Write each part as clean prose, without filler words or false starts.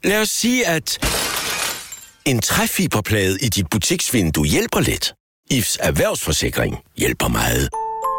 Lad os sige, at en træfiberplade i dit butiksvindue hjælper lidt. IFS Erhvervsforsikring hjælper meget.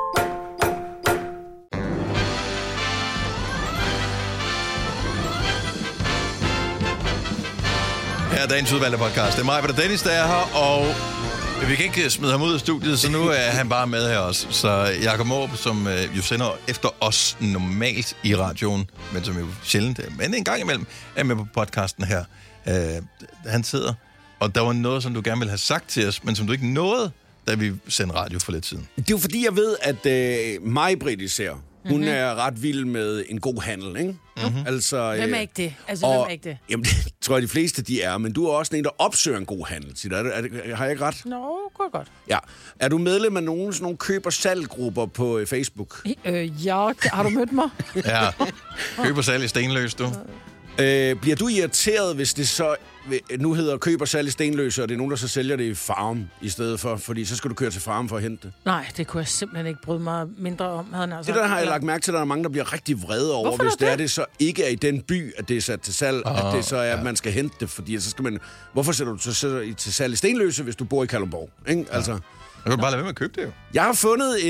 Her er dagens udvalgte podcast. Det er mig, og Dennis, der er her, og vi kan ikke smide ham ud af studiet, så nu er han bare med her også. Så Jakob Måb, som jo sender efter os normalt i radioen, men som jo sjældent, men en gang imellem, er med på podcasten her. Han sidder, og der var noget, som du gerne ville have sagt til os, men som du ikke nåede, da vi sendte radio for lidt siden. Det er jo fordi, jeg ved, at Maj-Britt især, hun er ret vild med en god handel, ikke? Altså, hvem er ikke det? Hvem er ikke det? Jamen, det tror jeg, de fleste de er, men du er også en, der opsøger en god handel. Har jeg ikke ret? Godt. Ja. Er du medlem af nogle sådan nogle køb-og-salg-grupper på Facebook? Ja, har du mødt mig? Ja, køb og salg i Stenløs, du. Bliver du irriteret, hvis det så nu hedder køb og salg i Stenløse, og det er nogen, der så sælger det i Farm i stedet for, fordi så skal du køre til Farm for at hente det? Nej, det kunne jeg simpelthen ikke bryde mig mindre om. Det der har jeg lagt mærke til, at der er mange, der bliver rigtig vrede over, hvorfor hvis det så ikke er i den by, at det er sat til salg, at det så er, at man skal hente det, fordi så skal man... Hvorfor sætter du så til salg i Stenløse, hvis du bor i Kalundborg? Ikke? Altså, så kan du bare lade være med at købe det jo. Jeg har fundet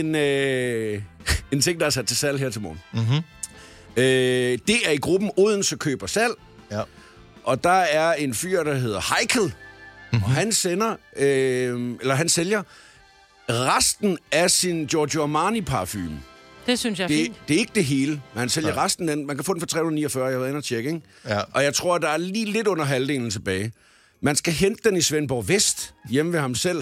en ting, der er sat til salg her til morgen. Det er i gruppen Odense Køb og Salg. Ja. Og der er en fyr, der hedder Heikel, og han sælger resten af sin Giorgio Armani parfume. Det synes jeg er fint. Det er ikke det hele, men han sælger resten af den. Man kan få den for 349, jeg har været inde og tjekke, ikke? Ja. Og jeg tror, der er lige lidt under halvdelen tilbage. Man skal hente den i Svendborg Vest, hjemme ved ham selv.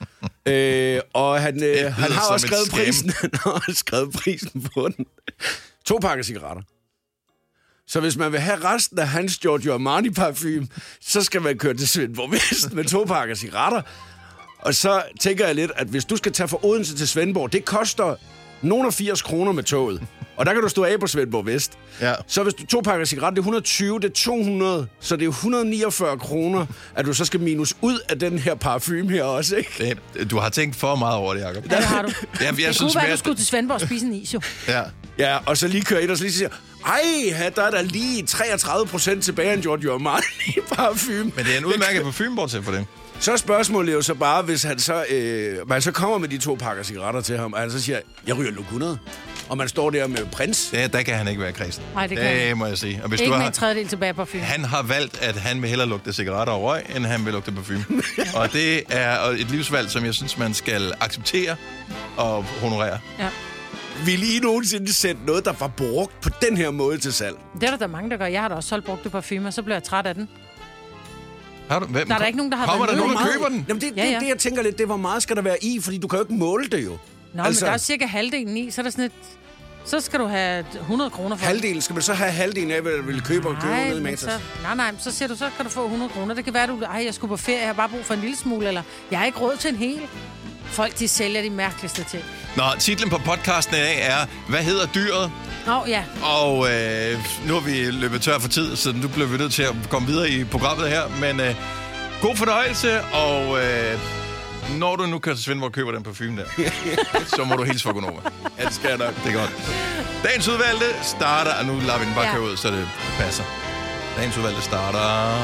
Og han har også skrevet prisen. Han har også skrevet prisen på den. 2 pakker cigaretter. Så hvis man vil have resten af hans Giorgio Armani parfume, så skal man køre til Svendborg Vest med 2 pakker cigaretter. Og så tænker jeg lidt, at hvis du skal tage fra Odense til Svendborg, det koster nogle 80 kroner med toget. Og der kan du stå af på Svendborg Vest. Ja. Så hvis du 2 pakker cigaretter, det er 120, det er 200, så det er 149 kroner, at du så skal minus ud af den her parfume her også, ikke? Du har tænkt for meget over det, Jacob. Ja, det har du. Jeg kunne være, du skulle til Svendborg og spise en is, jo. Ja. Ja, og så lige køre ind og så lige siger, der er der lige 33% tilbage af en Giorgio Armani parfume. Men det er en udmærket parfume, bortset for det. Så er spørgsmålet jo så bare, hvis han så, man så kommer med de 2 pakker cigaretter til ham, og han så siger, jeg ryger luk 100. Og man står der med prins. Der kan han ikke være kristen. Nej, det kan det må jeg sige. Og hvis ikke du med en tredjedel tilbage på parfume. Han har valgt, at han vil hellere lugte cigaretter og røg, end han vil lugte parfume. Og det er et livsvalg, som jeg synes, man skal acceptere og honorere. Ja. Vil I nogensinde sætte noget, der var brugt på den her måde til salg? Det er der mange, der gør. Jeg har da også solgt brugte parfumer, så bliver jeg træt af den. Der er der ikke nogen, der har kommer været der nogen, der køber den? Jamen det, jeg tænker lidt, det hvor meget skal der være i, fordi du kan jo ikke måle det jo. Nå, men der er cirka halvdelen i, så er der sådan et... Så skal du have 100 kroner for halvdelen? Skal man så have halvdelen af, hvad du vil købe ned i Matas? Nej, så siger du, så kan du få 100 kroner. Det kan være, du... jeg skulle på ferie, jeg har bare brug for en lille smule, eller jeg har ikke råd til en hel. Folk, de sælger de mærkeligste ting. Nå, titlen på podcasten i dag er, hvad hedder dyret? Ja. Og nu har vi løbet tør for tid, så nu bliver vi nødt til at komme videre i programmet her. Men god fornøjelse, og når du nu kører til Svendborg og køber den parfume der, så må du hilse for Gunova. Ja, det skal jeg nok. Det er godt. Dagens udvalgte starter, og nu lader vi den bare køre ud, så det passer. Dagens udvalgte starter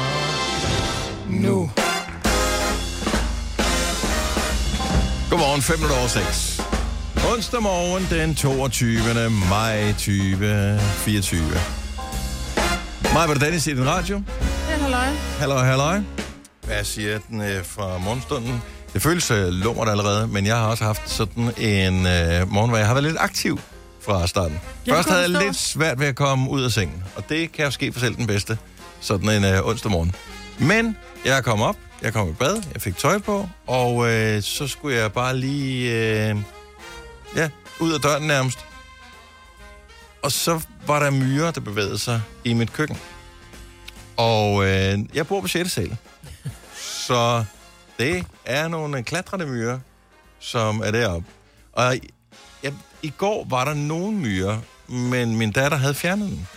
nu. Godmorgen, 5:06. Onsdag morgen den 22. maj 2024. Mig var det Dennis i den radio. Ja, halløj. Halløj. Hvad siger den fra morgenstunden? Det føles lummert allerede, men jeg har også haft sådan en morgen, hvor jeg har været lidt aktiv fra starten. Først havde jeg lidt svært ved at komme ud af sengen, og det kan jo ske for selv den bedste, sådan en onsdag morgen. Men jeg kom op, jeg kom i bad, jeg fik tøj på, og så skulle jeg bare lige ud af døren nærmest. Og så var der myrer, der bevægede sig i mit køkken. Og jeg bor på 6. sal. Så det er nogle klatrende myrer, som er deroppe. Og i går var der nogle myrer, men min datter havde fjernet den.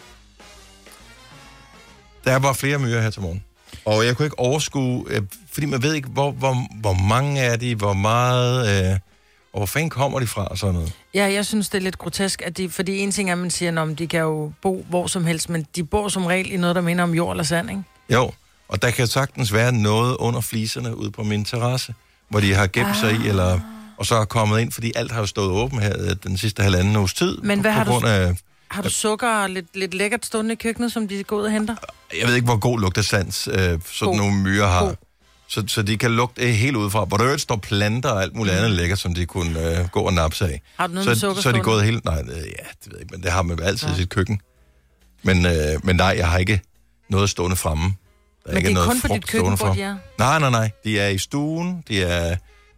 Der var flere myrer her til morgen. Og jeg kunne ikke overskue, fordi man ved ikke, hvor mange er de, hvor meget, og hvor fanden kommer de fra og sådan noget. Ja, jeg synes, det er lidt grotesk, at fordi en ting er, at man siger, at de kan jo bo hvor som helst, men de bor som regel i noget, der minder om jord eller sand, ikke? Jo, og der kan sagtens være noget under fliserne ude på min terrasse, hvor de har gemt sig i, og så er kommet ind, fordi alt har jo stået åben her den sidste halvanden uges tid. Men hvad har du sukker lidt lækkert stående i køkkenet, som de går ud og henter? Jeg ved ikke, hvor god lugtesans sådan nogle myrer har. Så de kan lugte helt udefra. Hvor der jo står planter og alt muligt andet lækkert, som de kunne gå og nappe sig af. Har du noget med sukker? Så er de gået helt... Nej, det ved jeg ikke, men det har man altid i sit køkken. Men nej, jeg har ikke noget stående fremme. Men det er kun på dit køkken, hvor de er? Nej. De er i stuen, de er...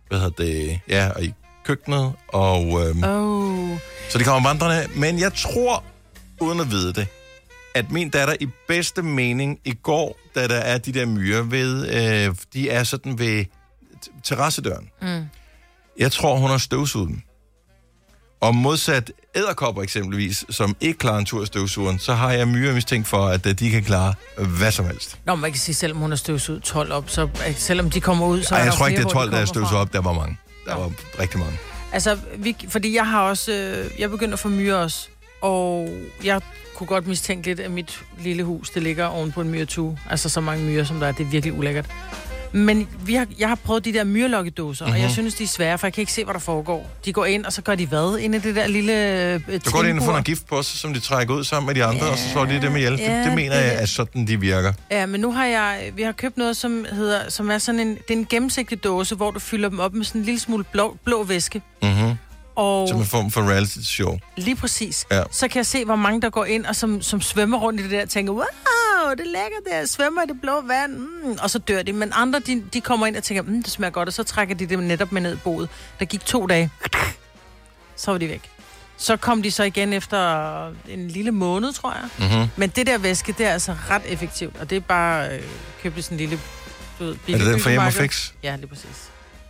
og i køkkenet, og... Så de kommer vandrende. Men jeg tror, uden at vide det, at min datter i bedste mening i går, da der er de der myrer ved... de er sådan ved terrassedøren. Jeg tror, hun har støvsuget dem. Og modsat edderkopper eksempelvis, som ikke klarer en tur i støvsugeren, så har jeg myrer mistænkt for, at de kan klare hvad som helst. Nå, man kan sige, selvom hun har støvsuget 12 op, så selvom de kommer ud, så er der flere, jeg tror ikke, det er 12, der er støvsuget op. Der var mange. Der var rigtig mange. Altså, fordi jeg har også... jeg begynder at få myrer også, og jeg kunne godt mistænke lidt, at mit lille hus, det ligger oven på en myretue. Altså, så mange myrer, som der er. Det er virkelig ulækkert. Men jeg har prøvet de der myrelokkedåser, og jeg synes, de er svære, for jeg kan ikke se, hvad der foregår. De går ind, og så gør de hvad? Inde i det der lille så går de ind og får noget gift på sig, som de trækker ud sammen med de andre, og så slår de dem ihjel. Det mener jeg er sådan, de virker. Ja, men nu har vi har købt noget, som er sådan det er en gennemsigtig dåse, hvor du fylder dem op med sådan en lille smule blå væske. Og som en form for reality show. Lige præcis. Ja. Så kan jeg se, hvor mange der går ind, og som svømmer rundt i det der, og tænker, wow, det er lækkert, det svømmer i det blå vand, og så dør de. Men andre, de kommer ind og tænker, det smager godt, og så trækker de det netop med ned i boet. Der gik 2 dage. Så var de væk. Så kom de så igen efter en lille måned, tror jeg. Men det der væske, det er altså ret effektivt, og det er bare købt i sådan en lille... Er det den fra Hjem og Fix? Ja, lige præcis.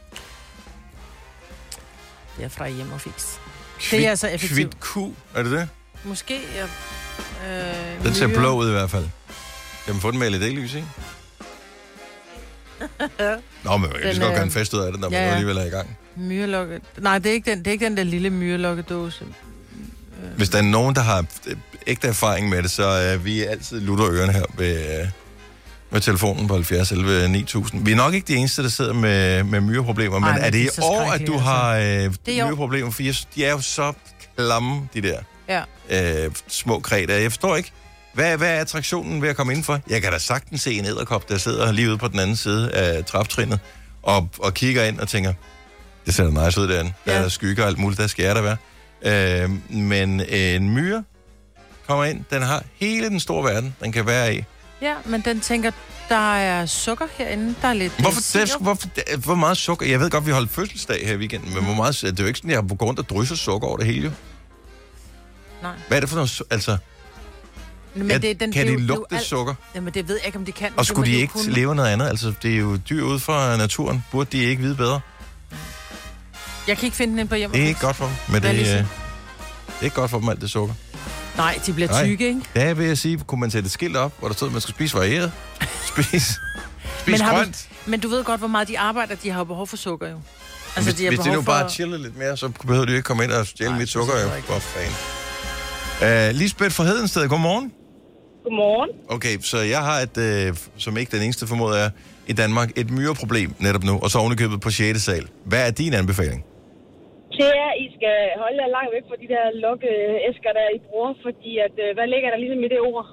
Det er fra Hjem og Fix. Det er altså effektivt. Q, er det det? Måske, ja. Den ser blå ud i hvert fald. Kan man få den med LED-lys, ikke? Nå, men man kan lige godt gøre en fest ud af det, når man alligevel er i gang. Myrelokket. Nej, det er ikke den der lille myrelokkedåse. Hvis der er nogen, der har ægte erfaring med det, så er vi altid lutter ørerne her med telefonen på 70 11 9000. Vi er nok ikke de eneste, der sidder med myreproblemer, men er det i år, at du har myreproblemer? For de er jo så klamme, de der små kræter. Jeg forstår ikke, hvad er attraktionen ved at komme indenfor? Jeg kan da sagtens se en edderkop, der sidder lige ude på den anden side af traptrinnet, og kigger ind og tænker, det ser da nice ud derinde. Der er skygger og alt muligt, der skal jeg da være. Men en myre kommer ind, den har hele den store verden, den kan være i. Ja, men den tænker, der er sukker herinde, der er lidt... Hvor meget sukker? Jeg ved godt, vi holdt fødselsdag her i weekenden, men hvor meget... Det er jo ikke sådan, jeg går rundt og drysser sukker over det hele, jo. Nej. Hvad er det for noget... Altså... Men kan de lugte sukker? Jamen, det ved jeg ikke, om de kan. Og skulle de ikke leve noget andet? Altså, det er jo dyr ude fra naturen. Burde de ikke vide bedre? Jeg kan ikke finde den på Hjem og Fix. Det er ikke godt for dem, men det er ikke godt for dem, alt det sukker. Nej, de bliver tykke, ikke? Ja, vil jeg sige, kunne man sætte et skilt op, hvor der stod, at man skal spise varieret. Spis grønt. Men du ved godt, hvor meget de arbejder, de har behov for sukker, jo. Altså, hvis de nu bare chiller lidt mere, så behøver de ikke komme ind og stjæle mit sukker, jo. Hvor fanden. Lisbeth fra Hedensted, godmorgen. Godmorgen. Okay, så jeg har som ikke den eneste formoder er i Danmark, et myreproblem netop nu, og så ovenikøbet på 6. sal. Hvad er din anbefaling? Det er, at I skal holde jer langt væk fra de der lukkeæsker, der I bruger, fordi at, hvad ligger der ligesom i det ord?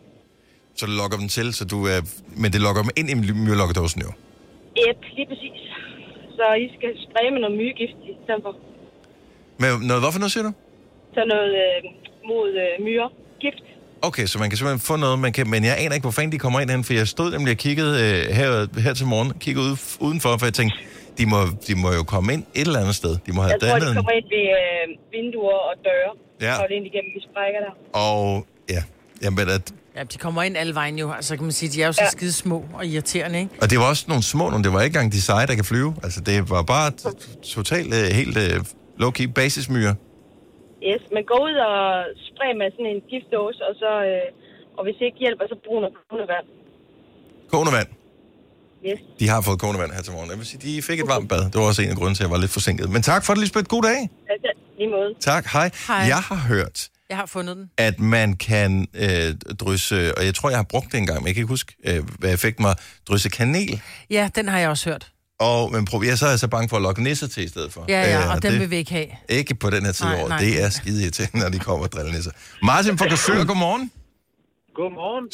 Så du lokker dem til, men det lokker dem ind i myrelokkedåsen jo? Lige præcis. Så I skal spraye med noget myregift i stedet for. Men hvorfor noget siger du? Så noget mod myregift. Okay, så man kan simpelthen få noget, men jeg aner ikke, hvor fanden de kommer ind hen, for jeg stod nemlig og kiggede her til morgen, kiggede udenfor, for jeg tænkte, de må jo komme ind et eller andet sted. De må have jeg tror, de kommer ind ved vinduer og døre. Ja. Og det ind igennem de sprækker der. Og ja, de kommer ind alle vejen jo. Altså kan man sige, de er jo så skide små og irriterende, ikke? Og det var også nogle små, det var ikke engang de seje, der kan flyve. Altså det var bare totalt helt low-key basismyre. Yes, men gå ud og spray med sådan en giftdåse, og så og hvis det ikke hjælper, så brug noget kogende vand. Kogende vand? Yes. De har fået kogende vand her til morgen. Jeg vil sige, de fik et varmt bad. Det var også en af grunden til, at jeg var lidt forsinket. Men tak for det, Lisbeth. God dag. Lige måde. Tak, hej. Jeg har hørt, Jeg har fundet den. at man kan drysse, og jeg tror, jeg har brugt det engang, men jeg kan ikke huske, hvad effekten var, drysse kanel. Ja, den har jeg også hørt. Men så er jeg så bange for at lokke nisser til i stedet for. Ja, og den vil vi ikke have. Ikke på den her tid af året. Nej. Det er skide irriterende, når de kommer og driller nisser. Martin fra Korsør, godmorgen. Godmorgen.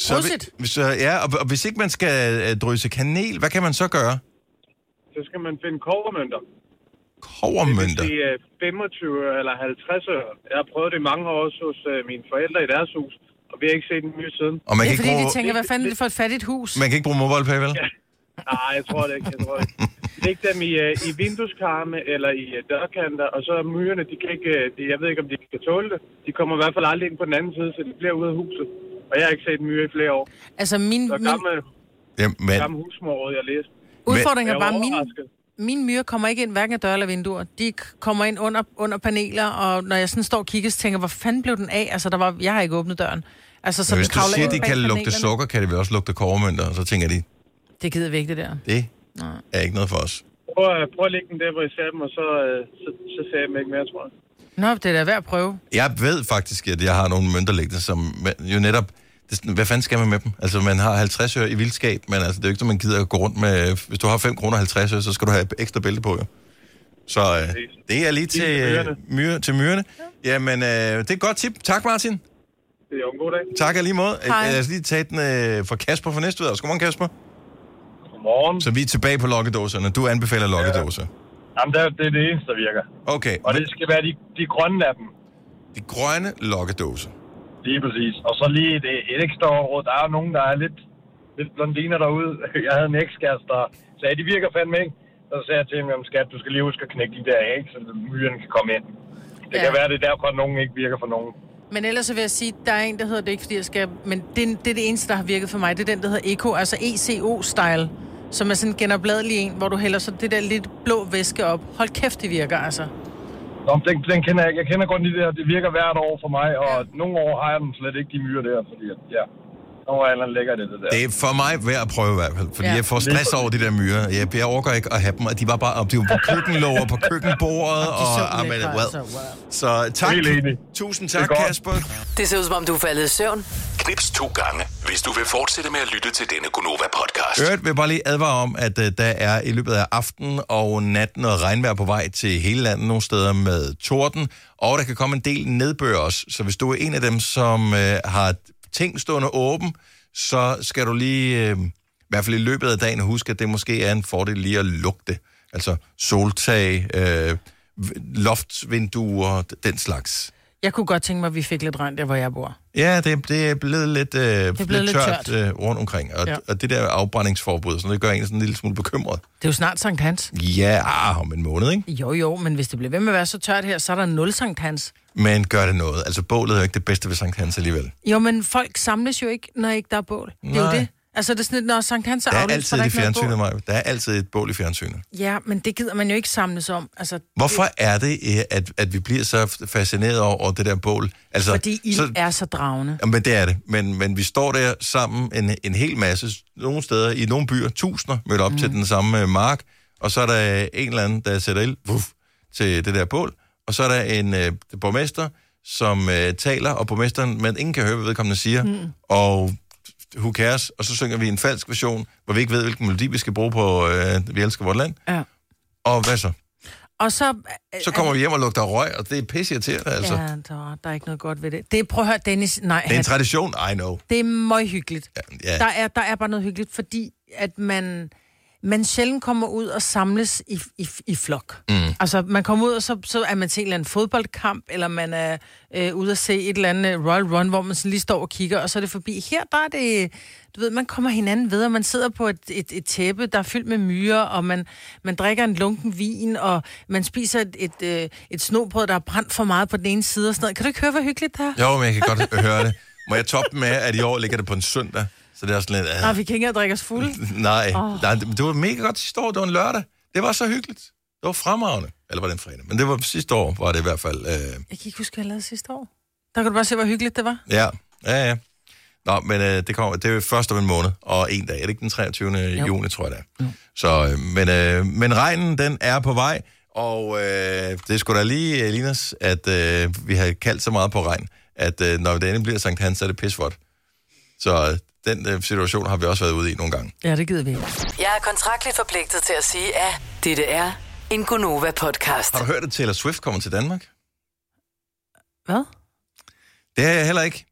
Og hvis ikke man skal drysse kanel, hvad kan man så gøre? Så skal man finde kobbermønter. Kobbermønter? Det vil sige 25 eller 50 øre. Jeg har prøvet det mange år hos mine forældre i deres hus, og vi har ikke set den nye siden. Og man Det kan er ikke fordi, bruge... de tænker, hvad fanden er det for et fattigt hus? Man kan ikke bruge MobilePay, vel? Ja. Nej, jeg tror det ikke. Læg dem i vindueskarme eller i dørkanter, og så myrerne, de kan ikke... Jeg ved ikke, om de kan tåle det. De kommer i hvert fald aldrig ind på den anden side, så de bliver ude af huset. Og jeg har ikke set en myre i flere år. Altså, Gammel husmor, jeg læste. Udfordringen er bare, mine myrer kommer ikke ind hverken af døre eller vinduer. De kommer ind under paneler, og når jeg sådan står og kigger, så tænker jeg, hvor fanden blev den af? Altså, jeg har ikke åbnet døren. Altså, så hvis den du siger, ind de kan lugte sukker, kan det vel også lugte kobbermønter, og så tænker de... Det gider vi ikke, det der. Det er ikke noget for os. Prøv at lægge den der, hvor I ser dem, og så ser jeg dem ikke mere, tror jeg. Nå, det er da værd at prøve. Jeg ved faktisk, at jeg har nogle mønter liggende, som jo netop... Hvad fanden skal man med dem? Altså, man har 50 øre i vildskab, men altså, det er jo ikke, så man gider at gå rundt med... Hvis du har 5 kroner 50 øre, så skal du have ekstra bælte på, jo. Så det er lige til myrerne. Jamen, det er et godt tip. Tak, Martin. Det er en god dag. Tak lige måde. Hej. Jeg skal lige tage den fra Kasper fra Næstved. Godmorgen, Kasper. Godmorgen. Så vi er tilbage på lokkedåserne. Du anbefaler lokkedåser. Jamen, det er det eneste, der virker. Okay. Og det skal være de grønne af dem. De grønne lokkedåser. Lige præcis. Og så lige et ekstra råd. Der er jo nogen, der er lidt blondiner derude. Jeg havde en ekskæreste, der sagde, de virker fandme ikke. Så sagde jeg til ham, skat, du skal lige huske at knække de der æg, så myrerne kan komme ind. Det kan være, det er derfor, at nogen ikke virker for nogen. Men ellers så vil jeg sige, der er en, der hedder det ikke, fordi jeg skal... Men det er det eneste, der har virket for mig. Det er den, der hedder Eco, altså ECO-style. Som er sådan en genopladelig en, hvor du hælder så det der lidt blå væske op. Hold kæft, det virker, altså. Nå, den kender jeg ikke. Jeg kender godt de der. Det virker hvert år for mig, og nogle år har jeg dem slet ikke, de myrer der, fordi ja... Nogle lækker det der. Det er for mig værd at prøve i hvert fald, fordi jeg får stress over de der myrer. Jeg overgår ikke at have dem, og de var bare op. De var på køkkenlåger, på køkkenbordet, Så tak. Tusind tak, Kasper. Det ser ud som om, du er faldet i søvn. Knips 2 gange, hvis du vil fortsætte med at lytte til denne Gonova-podcast. Øvrigt vil jeg bare lige advare om, at der er i løbet af aften og natten noget regnvejr på vej til hele landet, nogle steder med torden, og der kan komme en del nedbør også. Så hvis du er en af dem, som har ting stående åben, så skal du lige, i hvert fald i løbet af dagen, huske, at det måske er en fordel lige at lugte. Altså soltag, loftsvinduer, den slags. Jeg kunne godt tænke mig, at vi fik lidt regn der, hvor jeg bor. Ja, det er blevet lidt, lidt tørt rundt omkring. Og det der afbrændingsforbud, så det gør en sådan en lille smule bekymret. Det er jo snart Sankt Hans. Ja, om en måned, ikke? Jo, men hvis det bliver ved med at være så tørt her, så er der 0 Sankt Hans. Men gør det noget. Altså, bålet er jo ikke det bedste ved Sankt Hans alligevel. Jo, men folk samles jo ikke, når ikke der er bål. Det er jo det. Altså, det er sådan, når Sankt Hans er aflyst, der er altid i fjernsynet, Maja. Der er altid et bål i fjernsynet. Ja, men det gider man jo ikke samles om. Altså, hvorfor er det, at vi bliver så fascineret over det der bål? Altså, fordi ild er så dragende. Men det er det. Men vi står der sammen en hel masse, nogle steder, i nogle byer, tusinder, mødt op til den samme mark, og så er der en eller anden, der sætter ild til det der bål, og så er der en borgmester, som taler, og borgmesteren, men ingen kan høre, hvad vedkommende siger, og who cares, og så synger vi en falsk version, hvor vi ikke ved, hvilken melodi vi skal bruge på Vi elsker vort land. Ja. Og hvad så? Og så kommer vi hjem og lugter røg, og det er pisseirriterende, altså. Ja, der er ikke noget godt ved det. Prøv at høre, Dennis. Nej, det er en tradition, I know. Det er møghyggeligt. Ja. Der er bare noget hyggeligt, fordi at man sjældent kommer ud og samles i flok. Altså, man kommer ud, og så er man til en eller anden fodboldkamp, eller man er ude at se et eller andet Royal Run, hvor man så lige står og kigger, og så er det forbi. Her, der er det, du ved, man kommer hinanden ved, og man sidder på et tæppe, der er fyldt med myrer, og man drikker en lunken vin, og man spiser et snobrød, der er brændt for meget på den ene side, og sådan noget. Kan du ikke høre, hvor hyggeligt det er? Jo, men jeg kan godt høre det. Må jeg toppe med, at i år ligger det på en søndag? Så det er sådan lidt... Nej, vi kan ikke engang drikke os fulde. Nej, det var mega godt sidste år. Det var en lørdag. Det var så hyggeligt. Det var fremragende. Eller var det en fredag? Men det var sidste år, var det i hvert fald... Jeg kan ikke huske, hvad jeg lavede sidste år. Der kan du bare se, hvor hyggeligt det var. Ja. Nå, men det er jo først om en måned og en dag. Er det ikke den 23. juni, tror jeg det er? Så, men regnen, den er på vej, Og det skulle da lige, Linas, at vi har kaldt så meget på regn, at når det endelig bliver Sankt Hans, så er det pisvådt. Så den situation har vi også været ude i nogle gange. Ja, det gider vi. Jeg er kontraktligt forpligtet til at sige, at dette er en Gonova-podcast. Har du hørt, at Taylor Swift kommer til Danmark? Hvad? Det har jeg heller ikke.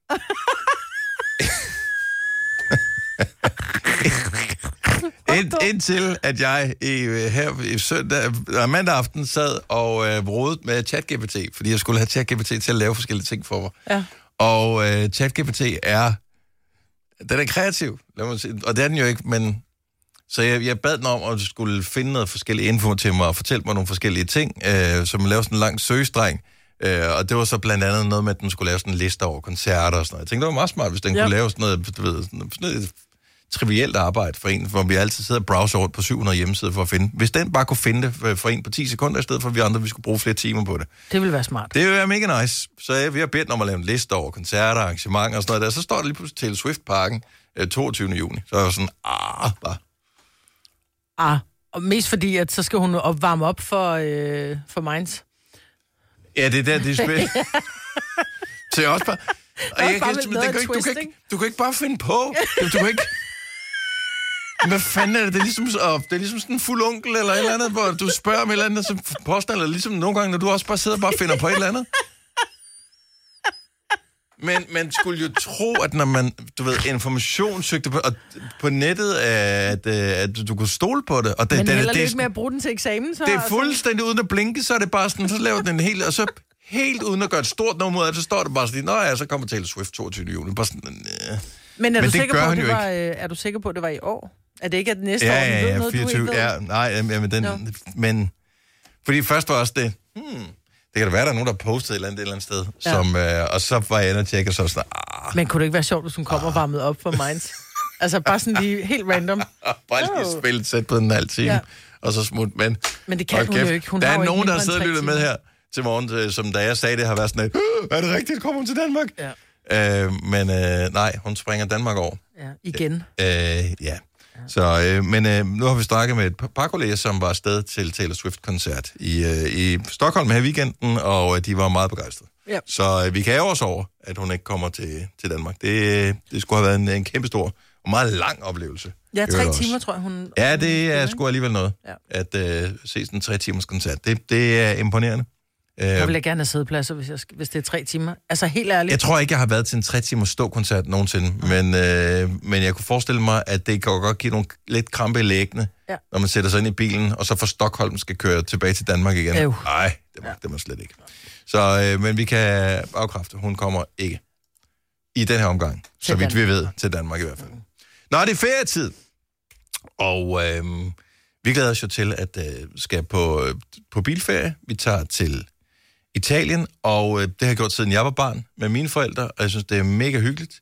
Indtil at jeg her i mandag aften sad og rodede med ChatGPT, fordi jeg skulle have ChatGPT til at lave forskellige ting for mig. Ja. Og ChatGPT den er kreativ, lad mig sige, og det er den jo ikke, men så jeg bad den om at skulle finde noget forskellige info til mig og fortælle mig nogle forskellige ting, som lave sådan en lang søgestreng. Og det var så blandt andet noget med, at den skulle lave sådan en liste over koncerter og sådan noget. Jeg tænkte, det var meget smart, hvis den kunne lave sådan noget, du ved, sådan noget trivielt arbejde for en, hvor vi altid sidder og browser rundt på 700 hjemmesider for at finde. Hvis den bare kunne finde det for en på 10 sekunder, i stedet for vi andre, vi skulle bruge flere timer på det. Det ville være smart. Det ville være mega nice. Så vi har bedt om at lave en liste over koncerter, arrangementer og sådan noget der. Så står der lige pludselig Taylor Swift-parken 22. juni. Så er jeg sådan, bare. Og mest fordi, at så skal hun opvarme op for Mainz. Ja, det er der, det er spil. Så jeg også bare... Du kan ikke bare finde på. Du kan ikke... Hvad fanden er det? Det er ligesom sådan en fuld onkel eller et eller andet, hvor du spørger om et eller andet, så påstår, eller ligesom nogle gange, når du også bare sidder og bare finder på et eller andet. Men man skulle jo tro, at når man, information søgte på nettet, at du kunne stole på det. Og men heller ikke med at bruge den til eksamen, så... Det er fuldstændig uden at blinke, så er det bare sådan, så laver den en helt, og så helt uden at gøre et stort nummer af det, så står det bare sådan, nå ja, så kommer Taylor Swift 22. juni. Bare sådan, Men er du sikker på, at det var i år? Er det ikke, at næste år? Ja, 24. Men fordi først var også det, det kan da være, der er nogen, der postede et eller andet sted, og så var jeg inde og tjekke, og så sådan, Men kunne det ikke være sjovt, hvis hun kom og varmede op for Mainz? Altså bare sådan lige helt random. Bare lige spille sæt på en halv time, og så smut. Men det kan hun jo ikke. Der er nogen, der har siddet og lyttet med her til morgen, som da jeg sagde det, har været sådan, er det rigtigt, kommer hun til Danmark? Ja. Men nej, hun springer Danmark over. Ja, igen. Ja. Så, men nu har vi snakket med et par kolleger, som var afsted til Taylor Swift-koncert i Stockholm her i weekenden, og de var meget begejstrede. Yep. Så vi kan ære os over, at hun ikke kommer til Danmark. Det skulle have været en kæmpe stor og meget lang oplevelse. Ja, 3 timer, tror jeg, hun... Ja, det er sgu alligevel noget, at se sådan en 3 timers koncert. Det er imponerende. Jeg vil gerne have sædepladser, hvis det er 3 timer. Altså helt ærligt. Jeg tror ikke, jeg har været til en 3 timers ståkoncert nogensinde, men jeg kunne forestille mig, at det kan godt give nogle lidt krampe i læggene, når man sætter sig ind i bilen, og så fra Stockholm skal køre tilbage til Danmark igen. Nej, det må slet ikke. Så, men vi kan afkræfte, hun kommer ikke i den her omgang, så vidt vi ved, til Danmark i hvert fald. Nå, det er ferietid, og vi glæder os jo til, at skal på bilferie. Vi tager til Italien, og det har jeg gjort siden jeg var barn med mine forældre, og jeg synes, det er mega hyggeligt.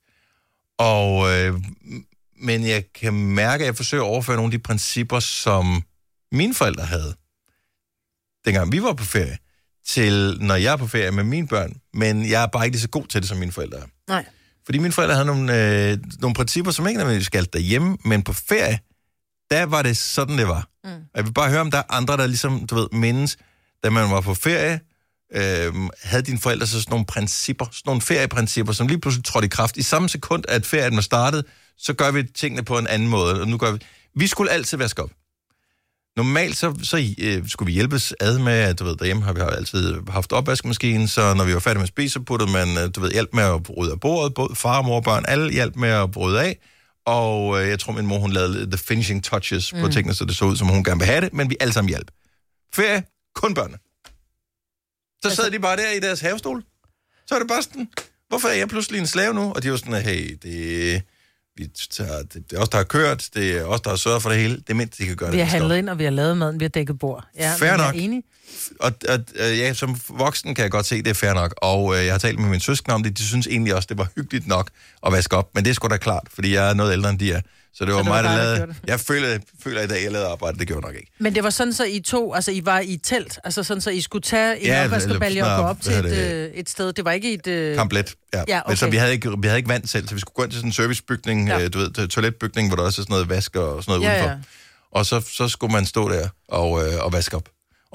Men jeg kan mærke, at jeg forsøger at overføre nogle af de principper, som mine forældre havde, dengang vi var på ferie, til når jeg er på ferie med mine børn. Men jeg er bare ikke lige så god til det, som mine forældre er. Nej. Fordi mine forældre havde nogle principper, som ikke nødvendigvis galt derhjemme, men på ferie, der var det sådan, det var. Jeg vil bare høre, om der er andre, der ligesom, mindes, da man var på ferie, havde dine forældre så sådan nogle principper, sådan nogle ferieprincipper, som lige pludselig trådte i kraft. I samme sekund, at ferien var startet, så gør vi tingene på en anden måde. Og nu gør vi skulle altid vaske op. Normalt så skulle vi hjælpes ad med, at derhjemme har vi altid haft opvaskemaskinen, så når vi var færdige med at spise, så puttede man, hjælp med at rydde af bordet, både far, mor og børn, alle hjalp med at rydde af. Og jeg tror, min mor, hun lavede the finishing touches på tingene, så det så ud, som hun gerne vil have det, men vi alle sammen hjalp. Ferie, kun børnene. Så sad de bare der i deres havestol. Så er det bare sådan, hvorfor er jeg pludselig en slave nu? Og de var sådan, hey, det er os, der har kørt, det er os, der har sørget for det hele. Det er mindst, de kan gøre det. Vi har handlet ind, og vi har lavet maden, vi har dækket bord. Ja, fair nok. Enig. Og som voksen kan jeg godt se, det er fair nok. Og jeg har talt med min søskende om det. De synes egentlig også, det var hyggeligt nok at vaske op. Men det er sgu da klart, fordi jeg er noget ældre end de er. Så det var mig, der lavede... Jeg føler i dag, jeg lavede arbejde. Det gjorde nok ikke. Men det var sådan, så I to... Altså, I var i et telt. Altså sådan, så I skulle tage en opvaskebalje og gå op til et sted. Det var ikke et... Kamplet, ja. Okay. Men så vi havde ikke vand selv, så vi skulle gå ind til sådan en servicebygning, toiletbygning, hvor der også er sådan noget vask og sådan noget udenfor. Og så skulle man stå der og vaske op.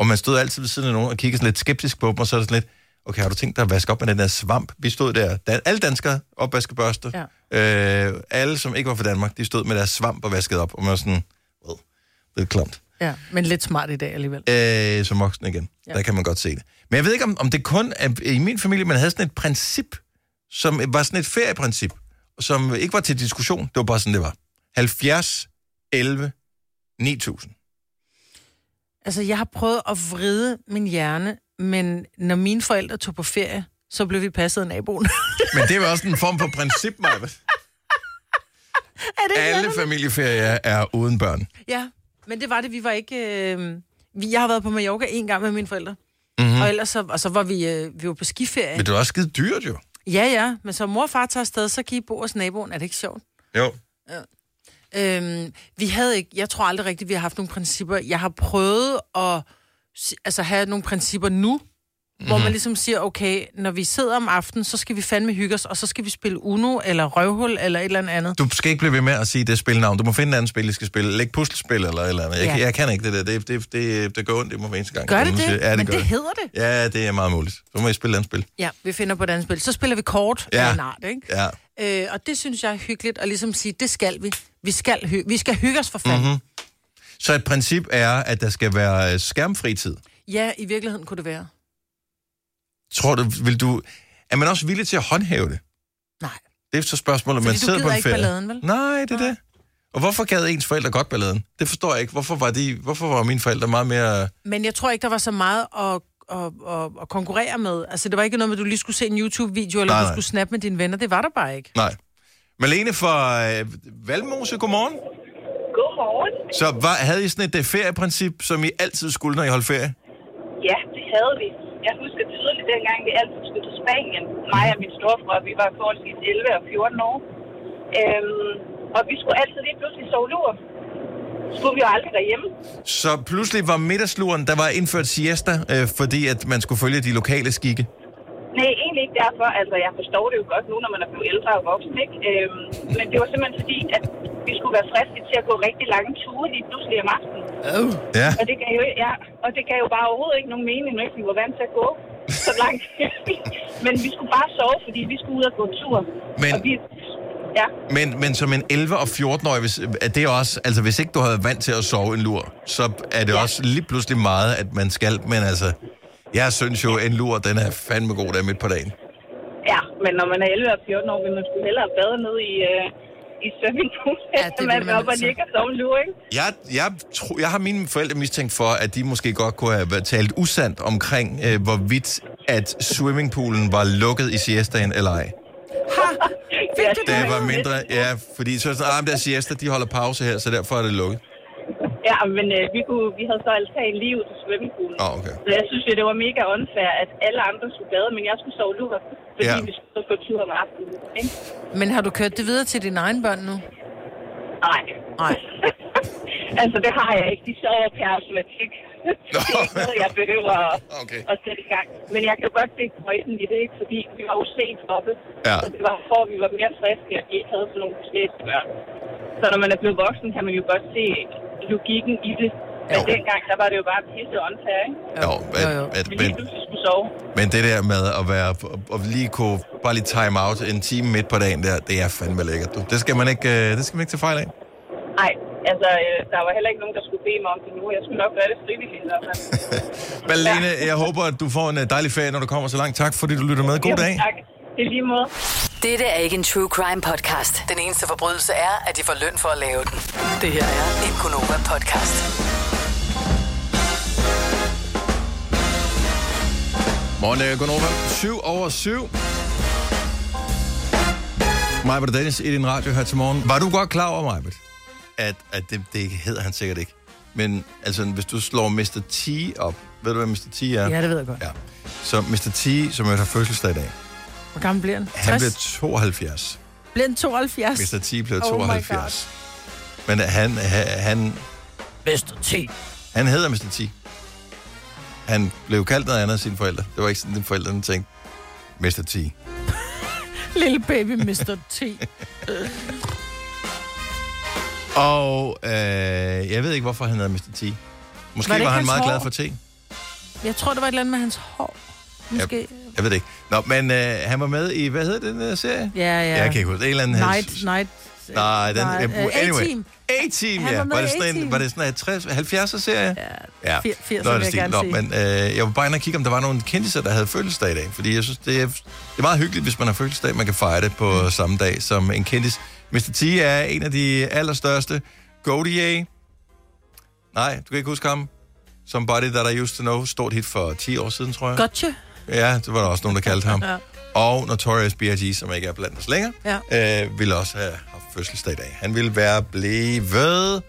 Og man stod altid ved siden af nogen og kiggede sådan lidt skeptisk på dem, og så er det sådan lidt, okay, har du tænkt dig at vaske op med den der svamp? Vi stod der, alle danskere opvaskebørster, alle som ikke var fra Danmark, de stod med deres svamp og vaskede op, og man var sådan, lidt klamt. Ja, men lidt smart i dag alligevel. Som voksen igen, der kan man godt se det. Men jeg ved ikke, om det kun er i min familie, man havde sådan et princip, som var sådan et ferieprincip, som ikke var til diskussion, det var bare sådan, det var. 70, 11, 9000. Altså, jeg har prøvet at vride min hjerne, men når mine forældre tog på ferie, så blev vi passet af naboen. Men det var også en form for princip, Maja. Alle familieferier er uden børn. Ja, men det var det. Vi var ikke... Jeg har været på Mallorca 1 gang med mine forældre. Mm-hmm. Og ellers så var vi var på skiferie. Men det var også skide dyrt, jo. Ja. Men så mor og far tager afsted, så kan I bo hos naboen. Er det ikke sjovt? Jo. Ja. Vi havde ikke... Jeg tror aldrig rigtigt, vi har haft nogle principper. Jeg har prøvet at have nogle principper nu, hvor man ligesom siger, okay, når vi sidder om aftenen, så skal vi fandme hygge os, og så skal vi spille Uno, eller Røvhul, eller et eller andet. Du skal ikke blive ved med at sige det spilnavn. Du må finde et andet spil, I skal spille. Læg puslespil, eller et eller andet. Jeg kan ikke det der. Det går ondt, det må være eneste gang. Gør det det? Ja, men det hedder det. Ja, det er meget muligt. Så må I spille et andet spil. Ja, vi finder på et andet spil. Så spiller vi kort af en art, ikke? Ja. Og det synes jeg er hyggeligt, at ligesom sige, det skal vi. Vi skal hygge os for fanden. Mm-hmm. Så et princip er, at der skal være skærmfri tid. Ja, i virkeligheden kunne det være. Tror du, er man også villig til at håndhæve det? Nej. Det er så spørgsmålet, man sidder på en ferie. Balladen, vel? Nej, det er det. Og hvorfor gad ens forældre godt balladen? Det forstår jeg ikke. Hvorfor var mine forældre meget mere... Men jeg tror ikke, der var så meget at konkurrere med. Altså, det var ikke noget med, at du lige skulle se en YouTube-video, eller du skulle snappe med dine venner. Det var der bare ikke. Nej. Malene fra Valmose, godmorgen. Godmorgen. Så havde I sådan et ferieprincip, som I altid skulle, når I holdt ferie? Ja, det havde vi. Jeg husker tydeligt dengang, vi altid skulle til Spanien. Mig og min storebror, vi var forholdsvis 11 og 14 år. Og vi skulle altid lige pludselig sove lur. Skulle vi jo aldrig derhjemme. Så pludselig var middagsluren, der var indført siesta, fordi at man skulle følge de lokale skikke? Nej, egentlig ikke derfor. Altså, jeg forstår det jo godt nu, når man er blevet ældre og voksen, ikke? Men det var simpelthen fordi, at vi skulle være friske til at gå rigtig lange ture lige pludselig om aftenen. Ja. Og det gav jo bare overhovedet ikke nogen mening, når vi var vant til at gå så langt. Men vi skulle bare sove, fordi vi skulle ud og gå tur. Men som en 11- og 14-årig, det er også, altså hvis ikke du havde vant til at sove en lur, så er det også lige pludselig meget, at man skal, men altså, jeg synes jo, en lur, den er fandme god der midt på dagen. Ja, men når man er 11 og 14 år, vil man skulle hellere bade ned i swimmingpool, man er op og ligge og sove en lur, ikke? Jeg har mine forældre mistænkt for, at de måske godt kunne have talt usandt omkring, hvorvidt at swimmingpoolen var lukket i siestaen eller ej. Det var mindre, fordi så der siesta, de holder pause her, så derfor er det lukket. Ja, men vi havde så altan lige ud til swimmingpoolen. Okay. Så jeg synes, det var mega unfair, at alle andre skulle bade, men jeg skulle sove lur, fordi vi skulle gå tur om aftenen. Ikke? Men har du kørt det videre til dine egne børn nu? Nej. Altså, det har jeg ikke. De sover per automatik. Det er ikke noget, jeg behøver at sætte i gang. Men jeg kan godt se pointen i det, ikke? Fordi vi var jo sent oppe. Ja. Så det var for, at vi var mere friske, at vi ikke havde sådan nogle forskellige børn. Så når man er blevet voksen, kan man jo godt se logikken i det. Men dengang, der var det jo bare pisse unfair, ikke? Men lige pludselig skulle sove. Men det der med at lige kunne bare lige time out en time midt på dagen der, det er fandme lækkert. Det skal man ikke tage fejl af. Nej, altså, der var heller ikke nogen, der skulle bede mig om det nu. Jeg skulle nok gøre det frivilligt. Malene, jeg håber, at du får en dejlig ferie, når du kommer så langt. Tak, fordi du lytter med. God dag. Tak. Det er lige måde. Dette er ikke en true crime podcast. Den eneste forbrydelse er, at de får løn for at lave den. Det her er en Gonova podcast. Morgen, Gonova. 7:07. Majbert og Dennis i din radio her til morgen. Var du godt klar over, Majbert, at det hedder han sikkert ikke. Men altså, hvis du slår Mr. T op, ved du, hvad Mr. T er? Ja, det ved jeg godt. Ja. Så Mr. T, som har fødselsdag i dag. Hvor gammel bliver han? 60? Han bliver 72. Bliver han 72? Mr. T bliver 72. Men han... Mr. T. Han hedder Mr. T. Han blev kaldt noget andet af sine forældre. Det var ikke sådan, at forældrene tænkte, Mr. T. Lille baby Mr. T. Og jeg ved ikke, hvorfor han hedder Mr. T. Måske var han meget glad for te. Jeg tror, det var et eller andet med hans hår. Måske. Jeg ved det ikke. Nå, men han var med i, hvad hedder den serie? Ja. Jeg kan ikke huske. En eller anden Night. Nej, den... Anyway. A-Team. A-Team, ja. Var det sådan en 70'er-serie? Ja, 80'er vil jeg gerne sige. Men jeg var bare inde og kigge, om der var nogle kendiser, der havde fødselsdag i dag. Fordi jeg synes, det er meget hyggeligt, hvis man har fødselsdag, man kan fejre det på samme dag som en kendis. Mr. T er en af de allerstørste. Godier. Nej, du kan ikke huske ham. Somebody That I Used To Know. Stort hit for 10 år siden, tror jeg. Gotcha. Ja, det var der også nogen, der kaldte ham. Ja. Og Notorious B.I.G., som ikke er blandt os længere, ville også have haft fødselsdag i dag. Han ville være blevet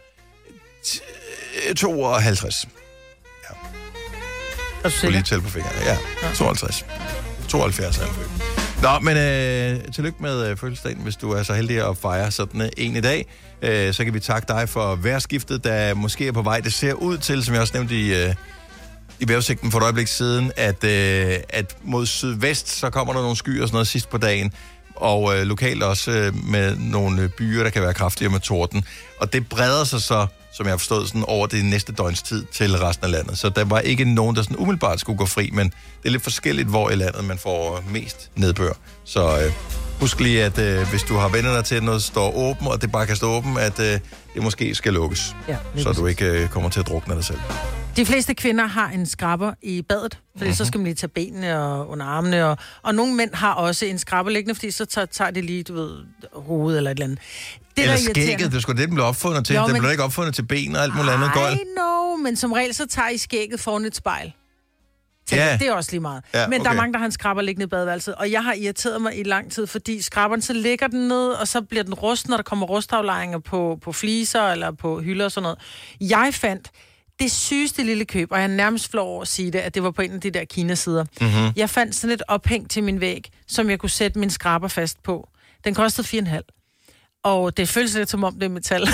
52. Ja. Du skulle lige tælle på fingrene. Ja, 52. 72 er han født. Nå, men tillykke med fødselsdagen, hvis du er så heldig at fejre sådan en i dag. Så kan vi takke dig for vejrskiftet, der måske er på vej. Det ser ud til, som jeg også nævnte i vejrudsigten for et øjeblik siden, at mod sydvest, så kommer der nogle skyer og sådan noget sidst på dagen, og lokalt også med nogle byer, der kan være kraftigere med torden. Og det breder sig så, som jeg har forstået, sådan over det næste døgns tid til resten af landet. Så der var ikke nogen, der sådan umiddelbart skulle gå fri, men det er lidt forskelligt, hvor i landet man får mest nedbør. Så husk lige, at hvis du har venner dig til, at noget står åben, og det bare kan stå åben, at det måske skal lukkes, så du ikke kommer til at drukne dig selv. De fleste kvinder har en skraber i badet, fordi så skal man lige tage benene og under armene, og nogle mænd har også en skraber liggende, fordi så tager de lige, du ved, hovedet eller et eller andet. Det eller skægget, det skulle det, den blev opfundet til. Den blev ikke opfundet til ben og alt muligt andet gøjl. I know, men som regel så tager I skægget foran et spejl. Det er også lige meget. Ja, men der er mange, der har en skraber liggende i badeværelset, og jeg har irriteret mig i lang tid, fordi skraberen, så ligger den ned, og så bliver den rust, når der kommer rustaflejringer på fliser eller på hylder og sådan noget. Jeg fandt det sygeste lille køb, og jeg nærmest flår over at sige det, at det var på en af de der Kina-sider. Mm-hmm. Jeg fandt sådan et ophæng til min væg, som jeg kunne sætte min skraber fast på. Den kostede 4,5. Og det føles lidt som om det er metal.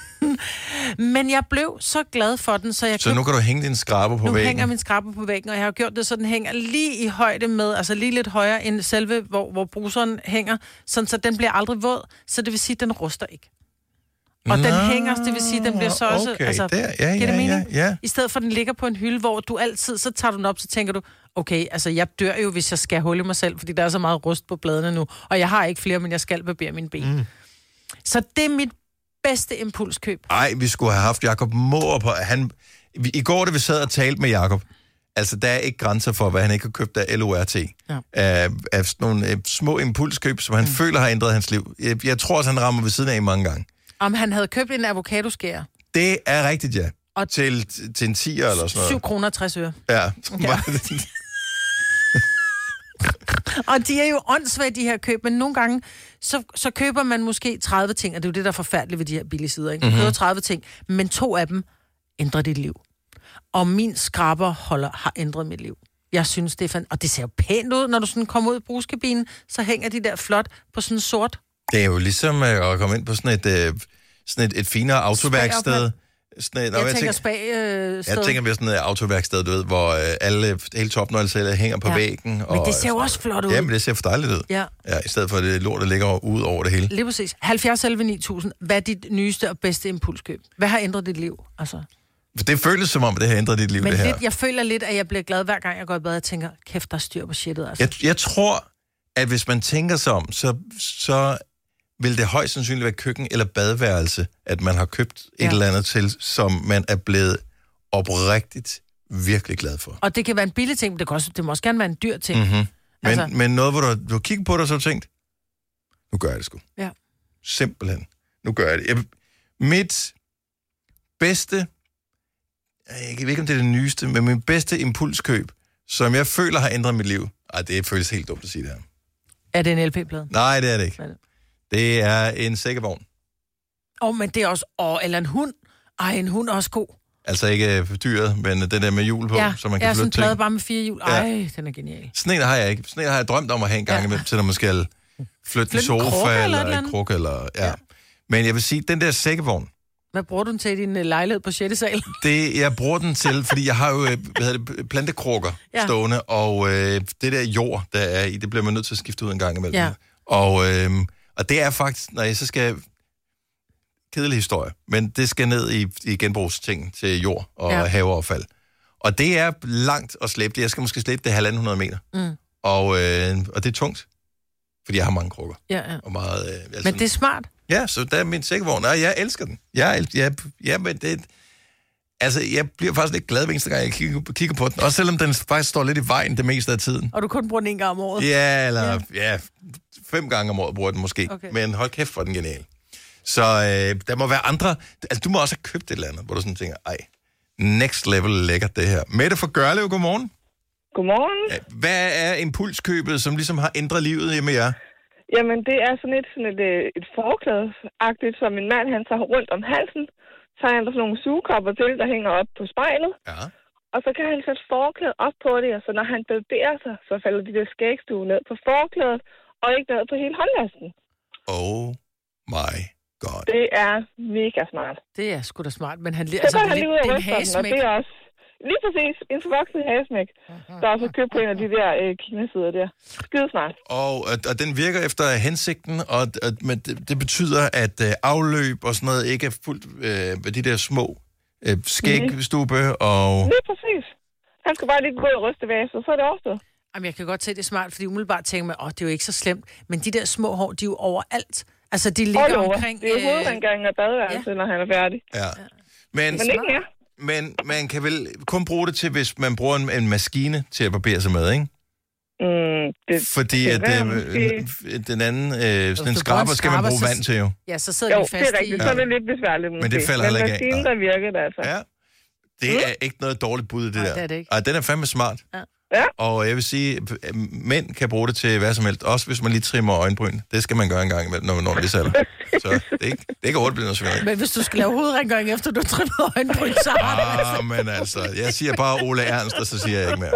Men jeg blev så glad for den, så jeg Så nu kan du hænge din skraber på væggen? Nu hænger min skraber på væggen, og jeg har gjort det, så den hænger lige i højde med, altså lige lidt højere end selve, hvor bruseren hænger, sådan så den bliver aldrig våd, så det vil sige, at den ruster ikke. Og den hænger, det vil sige, at den bliver så også... Okay, altså, giver det mening? Ja. I stedet for, at den ligger på en hylde, hvor du altid, så tager du den op, så tænker du, okay, altså jeg dør jo, hvis jeg skal hul i mig selv, fordi der er så meget rust på bladene nu, og jeg har ikke flere, men jeg skal barbere mine ben. Mm. Så det er mit bedste impulskøb. Ej, vi skulle have haft Jacob Mohr på. I går, da vi sad og talte med Jacob, altså der er ikke grænser for, hvad han ikke har købt af LORT. Ja. Af sådan nogle små impulskøb, som han føler har ændret hans liv. Jeg tror også, han rammer ved siden af mange gange. Om han havde købt en avocadoskærer. Det er rigtigt, ja. Og til en 10'er eller sådan noget. 7 kroner 60 øre. Ja. Og de er jo åndssvage, de her køb, men nogle gange, så køber man måske 30 ting, og det er jo det, der er forfærdeligt ved de her billige sider, ikke? Du køber 30 ting, men 2 af dem ændrer dit liv. Og min skraberholder har ændret mit liv. Jeg synes, det er og det ser jo pænt ud, når du sådan kommer ud i brugskabinen, så hænger de der flot på sådan sort. Det er jo ligesom at komme ind på sådan et finere autoværksted. Jeg tænker jeg tænker mere sådan et autoværksted, du ved, hvor hele topnøgelserne hænger på væggen. Men det ser jo også flot ud. Ja, men det ser for dejligt ud. Ja, i stedet for det lort, der ligger ud over det hele. Lige præcis. 70-11-9000. Hvad er dit nyeste og bedste impulskøb? Hvad har ændret dit liv? Altså. Det føles som om, det har ændret dit liv, men det her. Men jeg føler lidt, at jeg bliver glad hver gang, jeg går i bad og tænker, kæft, der er styr på shitet. Altså. Jeg tror, at hvis man tænker sig om, så vil det højst sandsynligt være køkken eller badeværelse, at man har købt et eller andet til, som man er blevet oprigtigt virkelig glad for. Og det kan være en billig ting, men det må også gerne være en dyr ting. Mm-hmm. Men noget, hvor du kigger på det, og så tænkt, nu gør jeg det sgu. Ja. Simpelthen. Nu gør jeg det. Mit bedste, jeg ved ikke, om det er det nyeste, men min bedste impulskøb, som jeg føler har ændret mit liv. Det føles helt dumt at sige det her. Er det en LP-plade? Nej, det er det ikke. Det er en sækkevogn. Men det er også... eller en hund. En hund er også god. Altså ikke dyret, men den der med hjul på, så man kan flytte ting. Ja, sådan en plade bare med 4 hjul. Den er genial. Sådan en har jeg ikke. Sådan en har jeg drømt om at have en gang imellem, til når man skal flytte en sofa eller en krukke. Ja. Men jeg vil sige, den der sækkevogn... Hvad bruger du den til i din lejlighed på 6. sal? Jeg bruger den til, fordi jeg har jo plantekrukker stående, og det der jord, der er i, det bliver man nødt til at skifte ud en gang imellem. Ja. Og det er faktisk, når jeg så skal... Kedelig historie, men det skal ned i genbrugsting til jord og haveaffald. Og det er langt at slæbe det. Jeg skal måske slæbe det 150 meter. Og det er tungt, fordi jeg har mange krukker. Ja. Og meget, men det er smart. Ja, så der er min sækkevogn, og jeg elsker den. Men det... Altså, jeg bliver faktisk lidt glad hver eneste gang, jeg kigger på den. Også selvom den faktisk står lidt i vejen det meste af tiden. Og du kun bruger den en gang om året? Ja, eller 5 gange om året bruger den måske. Okay. Men hold kæft, for den genial. Så der må være andre... Altså, du må også have købt et eller andet, hvor du sådan tænker, next level lækkert det her. Mette fra Gørlev, godmorgen. Godmorgen. Ja, hvad er impulskøbet, som ligesom har ændret livet hjemme med jer? Jamen, det er sådan et forklæde-agtigt, som min mand, han tager rundt om halsen. Så har han der sådan nogle sugekopper til, der hænger op på spejlet. Ja. Og så kan han sætte forklædet op på det, og så når han barberer sig, så falder de der skægstue ned på forklædet, og ikke ned på hele håndvasken. Oh my god. Det er mega smart. Det er sgu da smart, men han det er en hasmæk. Og det er også lige præcis en voksen hasmæk, der er også købt på en af de der kinesider der. Skide smart. Og den virker efter hensigten, men det betyder, at afløb og sådan noget ikke er fuldt ved de der små skægstube og... Lige præcis. Han skal bare lige gå og ryste væs, og så er det overstået. Jamen, jeg kan godt se, det er smart, fordi umiddelbart tænker man, det er jo ikke så slemt, men de der små hår, de er jo overalt. Altså, de ligger omkring... Det er hovedrengøringen af badeværelset, når han er færdig. Ja. Men ikke mere. Men man kan vel kun bruge det til, hvis man bruger en maskine til at barbere sig med, ikke? Fordi at den anden, sådan en skraber, skal man bruge vand til jo. Ja, så sidder vi fast det er rigtigt. Så er det lidt besværligt. Men det falder heller ikke af. Men maskinen, der virker det altså. Ja, det er ikke noget dårligt bud, det der. Det er det ikke. Og den er fandme smart. Ja. Og jeg vil sige, at mænd kan bruge det til hvad som helst, også hvis man lige trimmer øjenbryn. Det skal man gøre en gang imellem, når man når det alder. Så det er ikke overhovedet blevet noget svært. Men hvis du skal lave hovedrengøring efter du har trimmet øjenbryn, så har det men altså, jeg siger bare Ole Ernst, og så siger jeg ikke mere.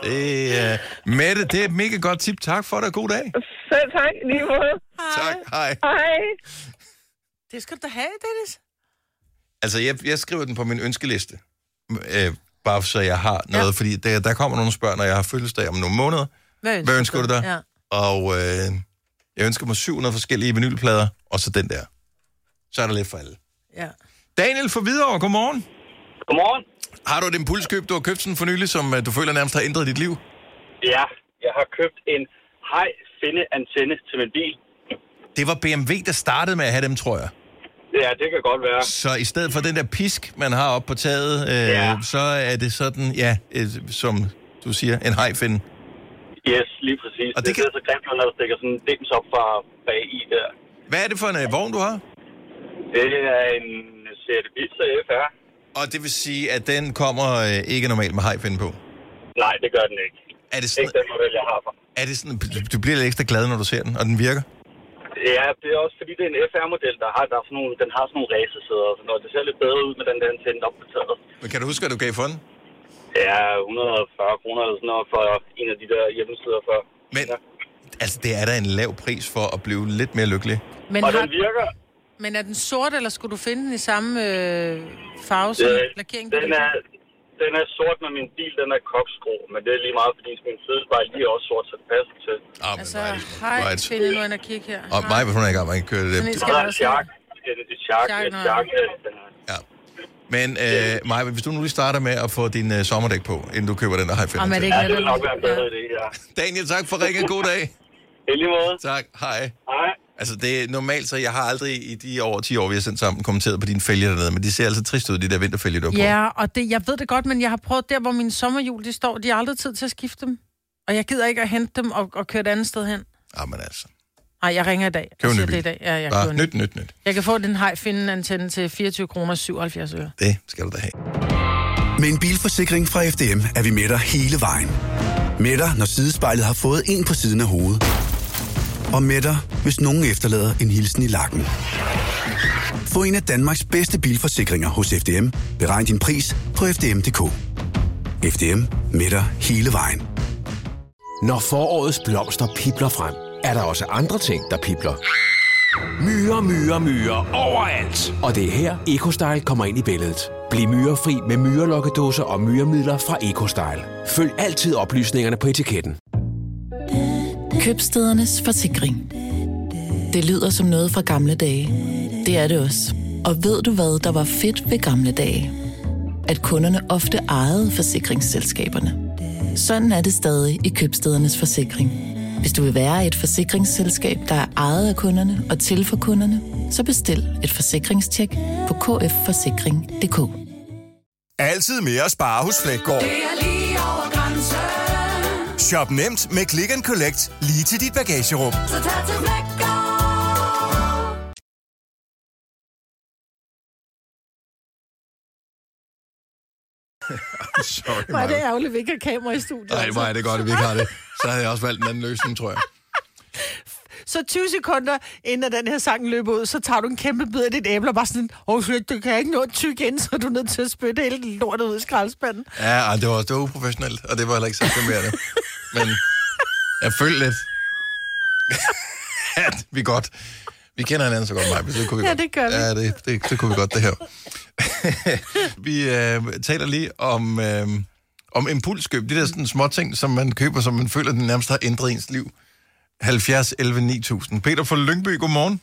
Mette, det er et mega godt tip. Tak for det, god dag. Selv tak, lige måde. Tak, hej. Hej. Det skal du da have, Dennis. Altså, jeg skriver den på min ønskeliste. Bare så jeg har noget, fordi der kommer nogle spørg, når jeg har fødselsdag om nogle måneder. Hvad ønsker du der? Ja. Og jeg ønsker mig 700 forskellige vinylplader, og så den der. Så er der lidt for alle. Ja. Daniel fra Hvidovre, godmorgen. Godmorgen. Har du et impulskøb, du har købt sådan for nylig, som du føler nærmest har ændret dit liv? Ja, jeg har købt en high-finde-antenne til min bil. Det var BMW, der startede med at have dem, tror jeg. Ja, det kan godt være. Så i stedet for den der pisk, man har oppe på taget, så er det sådan, som du siger, en high-finde. Yes, lige præcis. Og det er så grimt, når der stikker sådan en dims op fra bag i der. Hvad er det for en vogn, du har? Det er en Seat Ibiza FR. Og det vil sige, at den kommer ikke normalt med high-finde på? Nej, det gør den ikke. Er det sådan, ikke den model, jeg har for. Er det sådan, du bliver lidt ekstra glad, når du ser den, og den virker? Ja, det er også fordi, det er en FR-model, den har sådan nogle racersæder og sådan noget. Det ser lidt bedre ud med den der antenne op på taget. Men kan du huske, at du gav for den? Ja, 140 kroner eller sådan noget for en af de der hjemmesider for. Men, altså, det er da en lav pris for at blive lidt mere lykkelig. Men og den virker. Men er den sort, eller skulle du finde den i samme farve som lakering? Den er sort, med min bil, den er koksgrå, men det er lige meget, fordi min sidespejl lige er også sort, så det passer til. Altså, hej, find nu ind og kigge her. Og mig, hun er i gang med at køre det. Det er en Shark. Ja. Men Maja, hvis du nu lige starter med at få din sommerdæk på, inden du køber den der high-finde. Ja, det vil nok være en bedre idé, ja. Daniel, tak for ringen. God dag. I lige måde. Tak. Hej. Hej. Altså, det er normalt, så jeg har aldrig i de over 10 år, vi har sendt sammen, kommenteret på dine fælger dernede, men de ser altså trist ud, de der vinterfælger, du har på. Ja, og jeg ved det godt, men jeg har prøvet der, hvor mine sommerhjul, de står, de har aldrig tid til at skifte dem. Og jeg gider ikke at hente dem og køre et andet sted hen. Jamen altså. Nej, jeg ringer i dag. Køb en ny bil. Det i dag. Ja, jeg køber nyt. Jeg kan få den high-finde-antenne til 24 kroner 77 øre. Det skal du da have. Med en bilforsikring fra FDM er vi med dig hele vejen. Med dig, når sidespejlet har fået en på siden af hovedet. Og med dig, hvis nogen efterlader en hilsen i lakken. Få en af Danmarks bedste bilforsikringer hos FDM. Beregn din pris på FDM.dk. FDM med dig hele vejen. Når forårets blomster pibler frem, er der også andre ting, der pibler. Myrer overalt. Og det er her, EcoStyle kommer ind i billedet. Bliv myrefri med myrelokkedåser og myremidler fra EcoStyle. Følg altid oplysningerne på etiketten. Købstædernes forsikring. Det lyder som noget fra gamle dage. Det er det også. Og ved du hvad, der var fedt ved gamle dage? at kunderne ofte ejede forsikringsselskaberne. Sådan er det stadig i Købstædernes Forsikring. Hvis du vil være et forsikringsselskab, der er ejet af kunderne og til for kunderne, så bestil et forsikringstjek på kfforsikring.dk. Altid mere at spare hos Fleggaard. Shop nemt med Click and Collect lige til dit bagagerum. Så tag til Fleggaard. Sorry, Var det ærgerligt, at vi ikke har kamera i studiet? Nej, hvor er det godt, at vi ikke har det. Så havde jeg også valgt en anden løsning, tror jeg. Så 20 sekunder inden den her sang løber ud, så tager du en kæmpe bid af dit æble og bare sådan, du kan ikke nå at tykke ind, så er du nødt til at spytte hele lortet ud i skraldespanden. Ja, det var uprofessionelt, og det var heller ikke så mere. Men jeg følte lidt, at vi kender hinanden så godt, Maja, det kunne vi godt. Det gør vi. Ja, det kunne vi godt, det her. Vi taler lige om impulskøb. Det der sådan små ting, som man køber, som man føler, den nærmest har ændret ens liv. 70 11 9000. Peter fra Lyngby, godmorgen.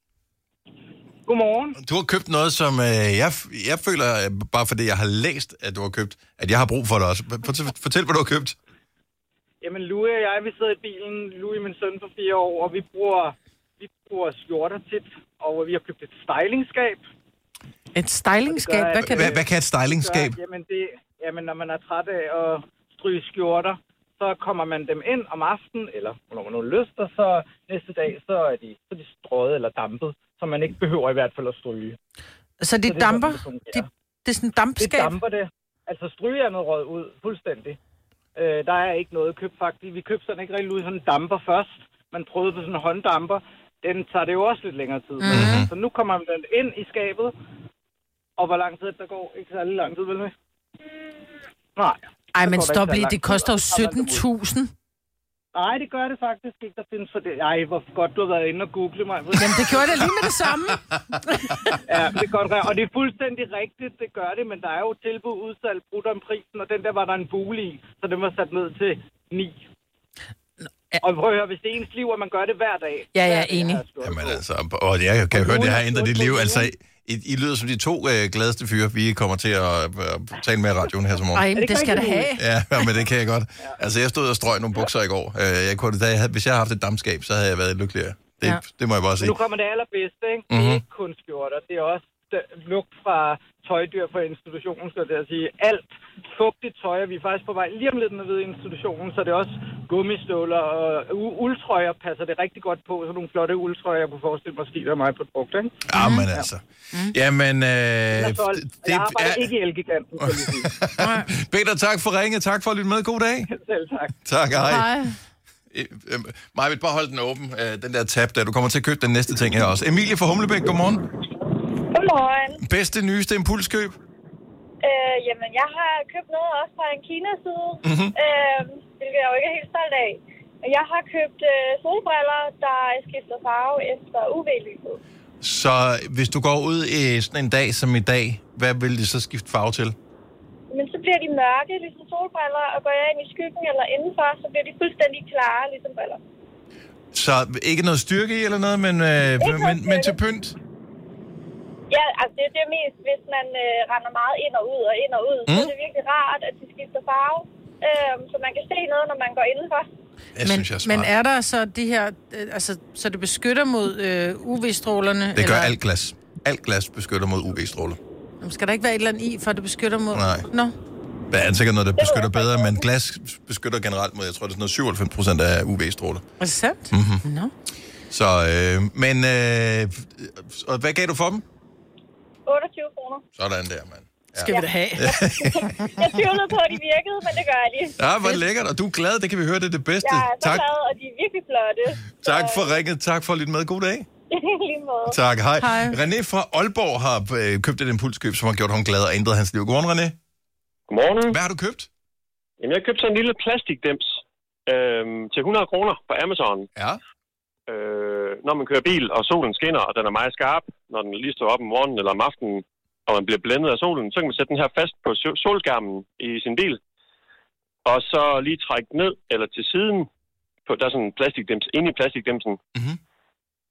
Godmorgen. Du har købt noget, som jeg føler, bare fordi jeg har læst, at du har købt, at jeg har brug for det også. Fortæl, hvad du har købt. Jamen, Louis og jeg, vi sidder i bilen. Louis, min søn på 4 år, og vi bruger skjorter tit, og vi har købt et stylingskab. Et stylingskab? Hvad kan det? Hvad kan et stylingskab? Jamen, når man er træt af at stryge skjorter, så kommer man dem ind om aftenen, eller når man har lyst, og så næste dag, så er de strøget eller dampet, så man ikke behøver i hvert fald at stryge. Så de damper? Det er sådan en dampskab? Det damper det. Altså stryge er noget røget ud, fuldstændig. Der er ikke noget købt faktisk. Vi købte sådan ikke rigtig ud, sådan en damper først. Man prøvede på sådan en hånddamper. Den tager det jo også lidt længere tid. Mm-hmm. Så nu kommer man den ind i skabet, og hvor lang tid der går? Ikke særlig lang tid, vel med? Nej. Ej, men stop lige. Det koster jo 17.000. Nej, det gør det faktisk ikke. Der findes for det. Ej, hvor godt du har været inde og google mig. Jamen, det gjorde det lige med det samme. Ja, det er godt. Og det er fuldstændig rigtigt, det gør det. Men der er jo tilbud udsalg, brudt om prisen, og den der var der en bule i. Så den var sat ned til 9. Og prøv at høre, hvis det er ens liv, og man gør det hver dag. Ja, jeg er enig. Jamen altså, og jeg kan høre, det har ændret dit liv. Altså, I lyder som de 2 gladeste fyre, vi kommer til at tale med i radioen her til morgen. Ej, det skal det have. Ja, men det kan jeg godt. Altså, jeg stod og strøg nogle bukser i går. Hvis jeg havde haft et dampskab, så havde jeg været ligere. Det må jeg bare sige. Men nu kommer det allerbedste, ikke? Det er ikke kun skjorter. Det er også lugt fra tøjdyr fra institutionen, så det er at sige. Alt fugtigt tøj, vi er faktisk på vej lige om lidt ned ved institutionen, så det er også gummistøvler og uldtrøjer passer det rigtig godt på. Så nogle flotte uldtrøjer, jeg kunne forestille mig, stiler mig på et brugt, ikke? Ja, men altså. Jamen, jeg arbejder ikke i Elgiganten, kan jeg sige. Peter, tak for ringet. Tak for at lytte med. God dag. Selv tak. Tak, hej. Maja, vil bare holde den åben, den der tab, der du kommer til at købe den næste ting her også. Emilie fra Humlebæk, godmorgen. Godmorgen. Bedste, nyeste impulskøb? Jamen, jeg har købt noget også fra en Kina-side, hvilket jeg jo ikke er helt stolt af. Jeg har købt solbriller, der skifter farve efter UV-lyset. Så hvis du går ud i sådan en dag som i dag, hvad vil de så skifte farve til? Men så bliver de mørke, ligesom solbriller, og går jeg ind i skyggen eller indenfor, så bliver de fuldstændig klare, ligesom briller. Så ikke noget styrke i eller noget, men til pynt? Ja, altså det er mest, hvis man render meget ind og ud, så er det virkelig rart, at de skifter farve, så man kan se noget, når man går indenfor. Men er der så de her, så det beskytter mod UV-strålerne? Det gør alt glas. Alt glas beskytter mod UV-stråler. Skal der ikke være et eller andet i, for det beskytter mod? Nej. Nå. Der er sikkert noget, der beskytter bedre, men glas beskytter generelt mod, jeg tror, det er sådan noget 97% af UV-stråler. Er det sandt? Mm-hmm. Nå. Så, og hvad gav du for dem? 28 kroner. Sådan der, mand. Ja. Skal vi da have? Jeg tvivlede på, at de virkede, men det gør jeg lige. Ja, hvor lækkert, og du er glad, det kan vi høre, det er det bedste. Jeg er så glad, og de er virkelig flotte. Tak for ringet, tak for lidt med. God dag. Lige måde. Tak, hej. René fra Aalborg har købt et impulskøb, som har gjort ham glad og ændret hans liv. Godmorgen, René. Godmorgen. Hvad har du købt? Jamen, jeg købte sådan en lille plastikdims til 100 kroner på Amazon. Ja. Når man kører bil, og solen skinner, og den er meget skarp, når den lige står op om morgenen eller om aftenen, og man bliver blændet af solen, så kan man sætte den her fast på solskærmen i sin bil, og så lige trække ned eller til siden, der er sådan en plastikdims inde i plastikdimsen. Mm-hmm.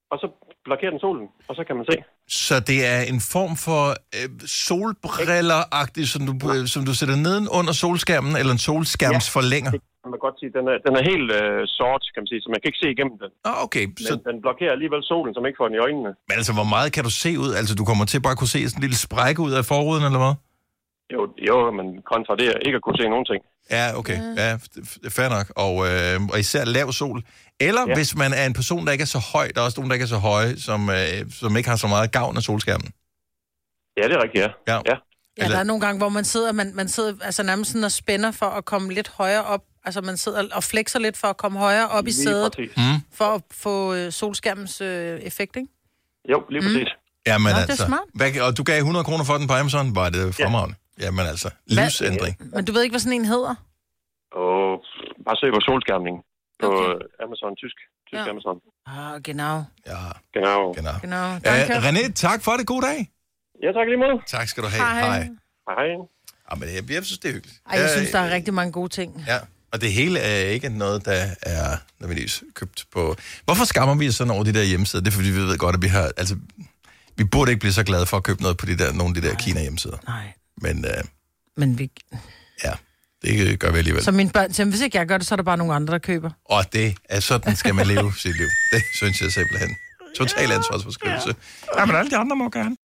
og så blokerer den solen, og så kan man se. Så det er en form for solbriller-agtigt, som du sætter neden under solskærmen, eller en solskærmsforlænger? Det kan man godt sige. Den er helt sort, kan man sige, så man kan ikke se igennem den. Okay. Så den blokerer alligevel solen, som ikke får den i øjnene. Men altså, hvor meget kan du se ud? Altså, du kommer til bare at kunne se sådan en lille sprække ud af forruden, eller hvad? Jo, men kontra det ikke at kunne se nogen ting. Ja, okay. Ja, fair nok. Og især lav sol. Eller hvis man er en person, der ikke er så høj, der er også nogen, der ikke er så høje, som ikke har så meget gavn af solskærmen. Ja, det er rigtigt, ja. Ja, der er nogle gange, hvor man sidder altså nærmest sådan og spænder for at komme lidt højere op. Altså man sidder og flexer lidt for at komme højere op i sædet, for at få solskærmens effekt, ikke? Jo, lige præcis. Jamen Nå, altså. det er smart. Og du gav 100 kroner for den på Amazon, var det fremragende? Jamen altså, livsændring. Men du ved ikke, hvad sådan en hedder? Bare søg på solskærmning på Amazon, tysk Amazon. Genau. Ja. Genau. René, tak for det. God dag. Ja, tak lige måde. Tak skal du have. Hej. Men jeg synes, det er hyggeligt. Jeg synes, der er rigtig mange gode ting. Ja, og det hele er ikke noget, der er nødvendigvis købt på... Hvorfor skammer vi os sådan over de der hjemmesider? Det er, fordi vi ved godt, at vi har... Altså, vi burde ikke blive så glade for at købe noget på nogle af de der Kina-hjemmesider. Nej. Men vi... Ja, det gør vi alligevel. Så mine børn siger, hvis ikke jeg gør det, så er der bare nogle andre, der køber. Og det er sådan, skal man leve sit liv. Det synes jeg simpelthen. Total ansvarsforskrivelse. Ja, men alle de andre må gerne.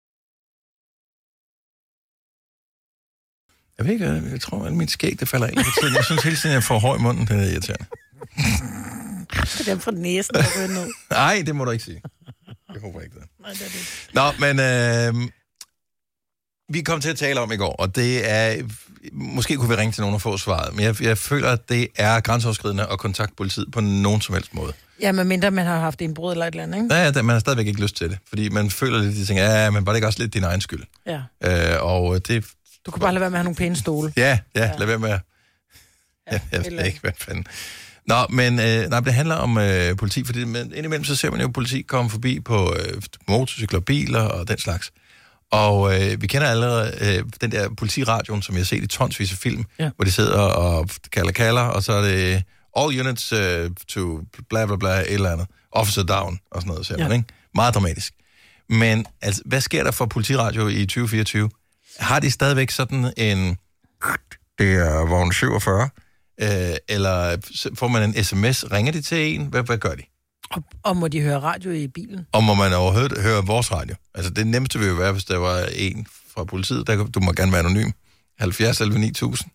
Jeg ved ikke, jeg tror, at mit skæg, det falder ind på tiden. Jeg synes hele tiden, jeg får hår i munden. Det er irriterende. Det er dem fra næsen, der ryger ned. Nej, det må du ikke sige. Jeg håber ikke det. Nej, det er det. Nå, men vi kom til at tale om i går, og det er... Måske kunne vi ringe til nogen og få svaret, men jeg føler, at det er grænseoverskridende at kontakte politiet på nogen som helst måde. Ja, medmindre man har haft indbrud eller et eller andet, ikke? Ja, man har stadigvæk ikke lyst til det, fordi man føler lidt, de tænker, men var det ikke også lidt din egen skyld? Ja. Og det... Du kan bare lade være med at have nogle pæne stole. Ja, lad være med at... Ja, jeg ved ikke, hvad fanden... Nå, men det handler om politi, fordi indimellem så ser man jo politi komme forbi på motorcykler, biler og den slags. Og vi kender allerede den der politiradioen, som jeg har set i tonsvis af film, hvor de sidder og kalder, og så er det all units to bla bla bla, et eller andet, officer down og sådan noget, ser man, ikke? Meget dramatisk. Men altså, hvad sker der for politiradio i 2024? Har de stadigvæk sådan en, det er vogn 47, eller får man en sms, ringer de til en, hvad gør de? Og må de høre radio i bilen? Og må man overhovedet høre vores radio? Altså det nemmeste ville jo være, hvis der var en fra politiet, du må gerne være anonym, 70 11 9000.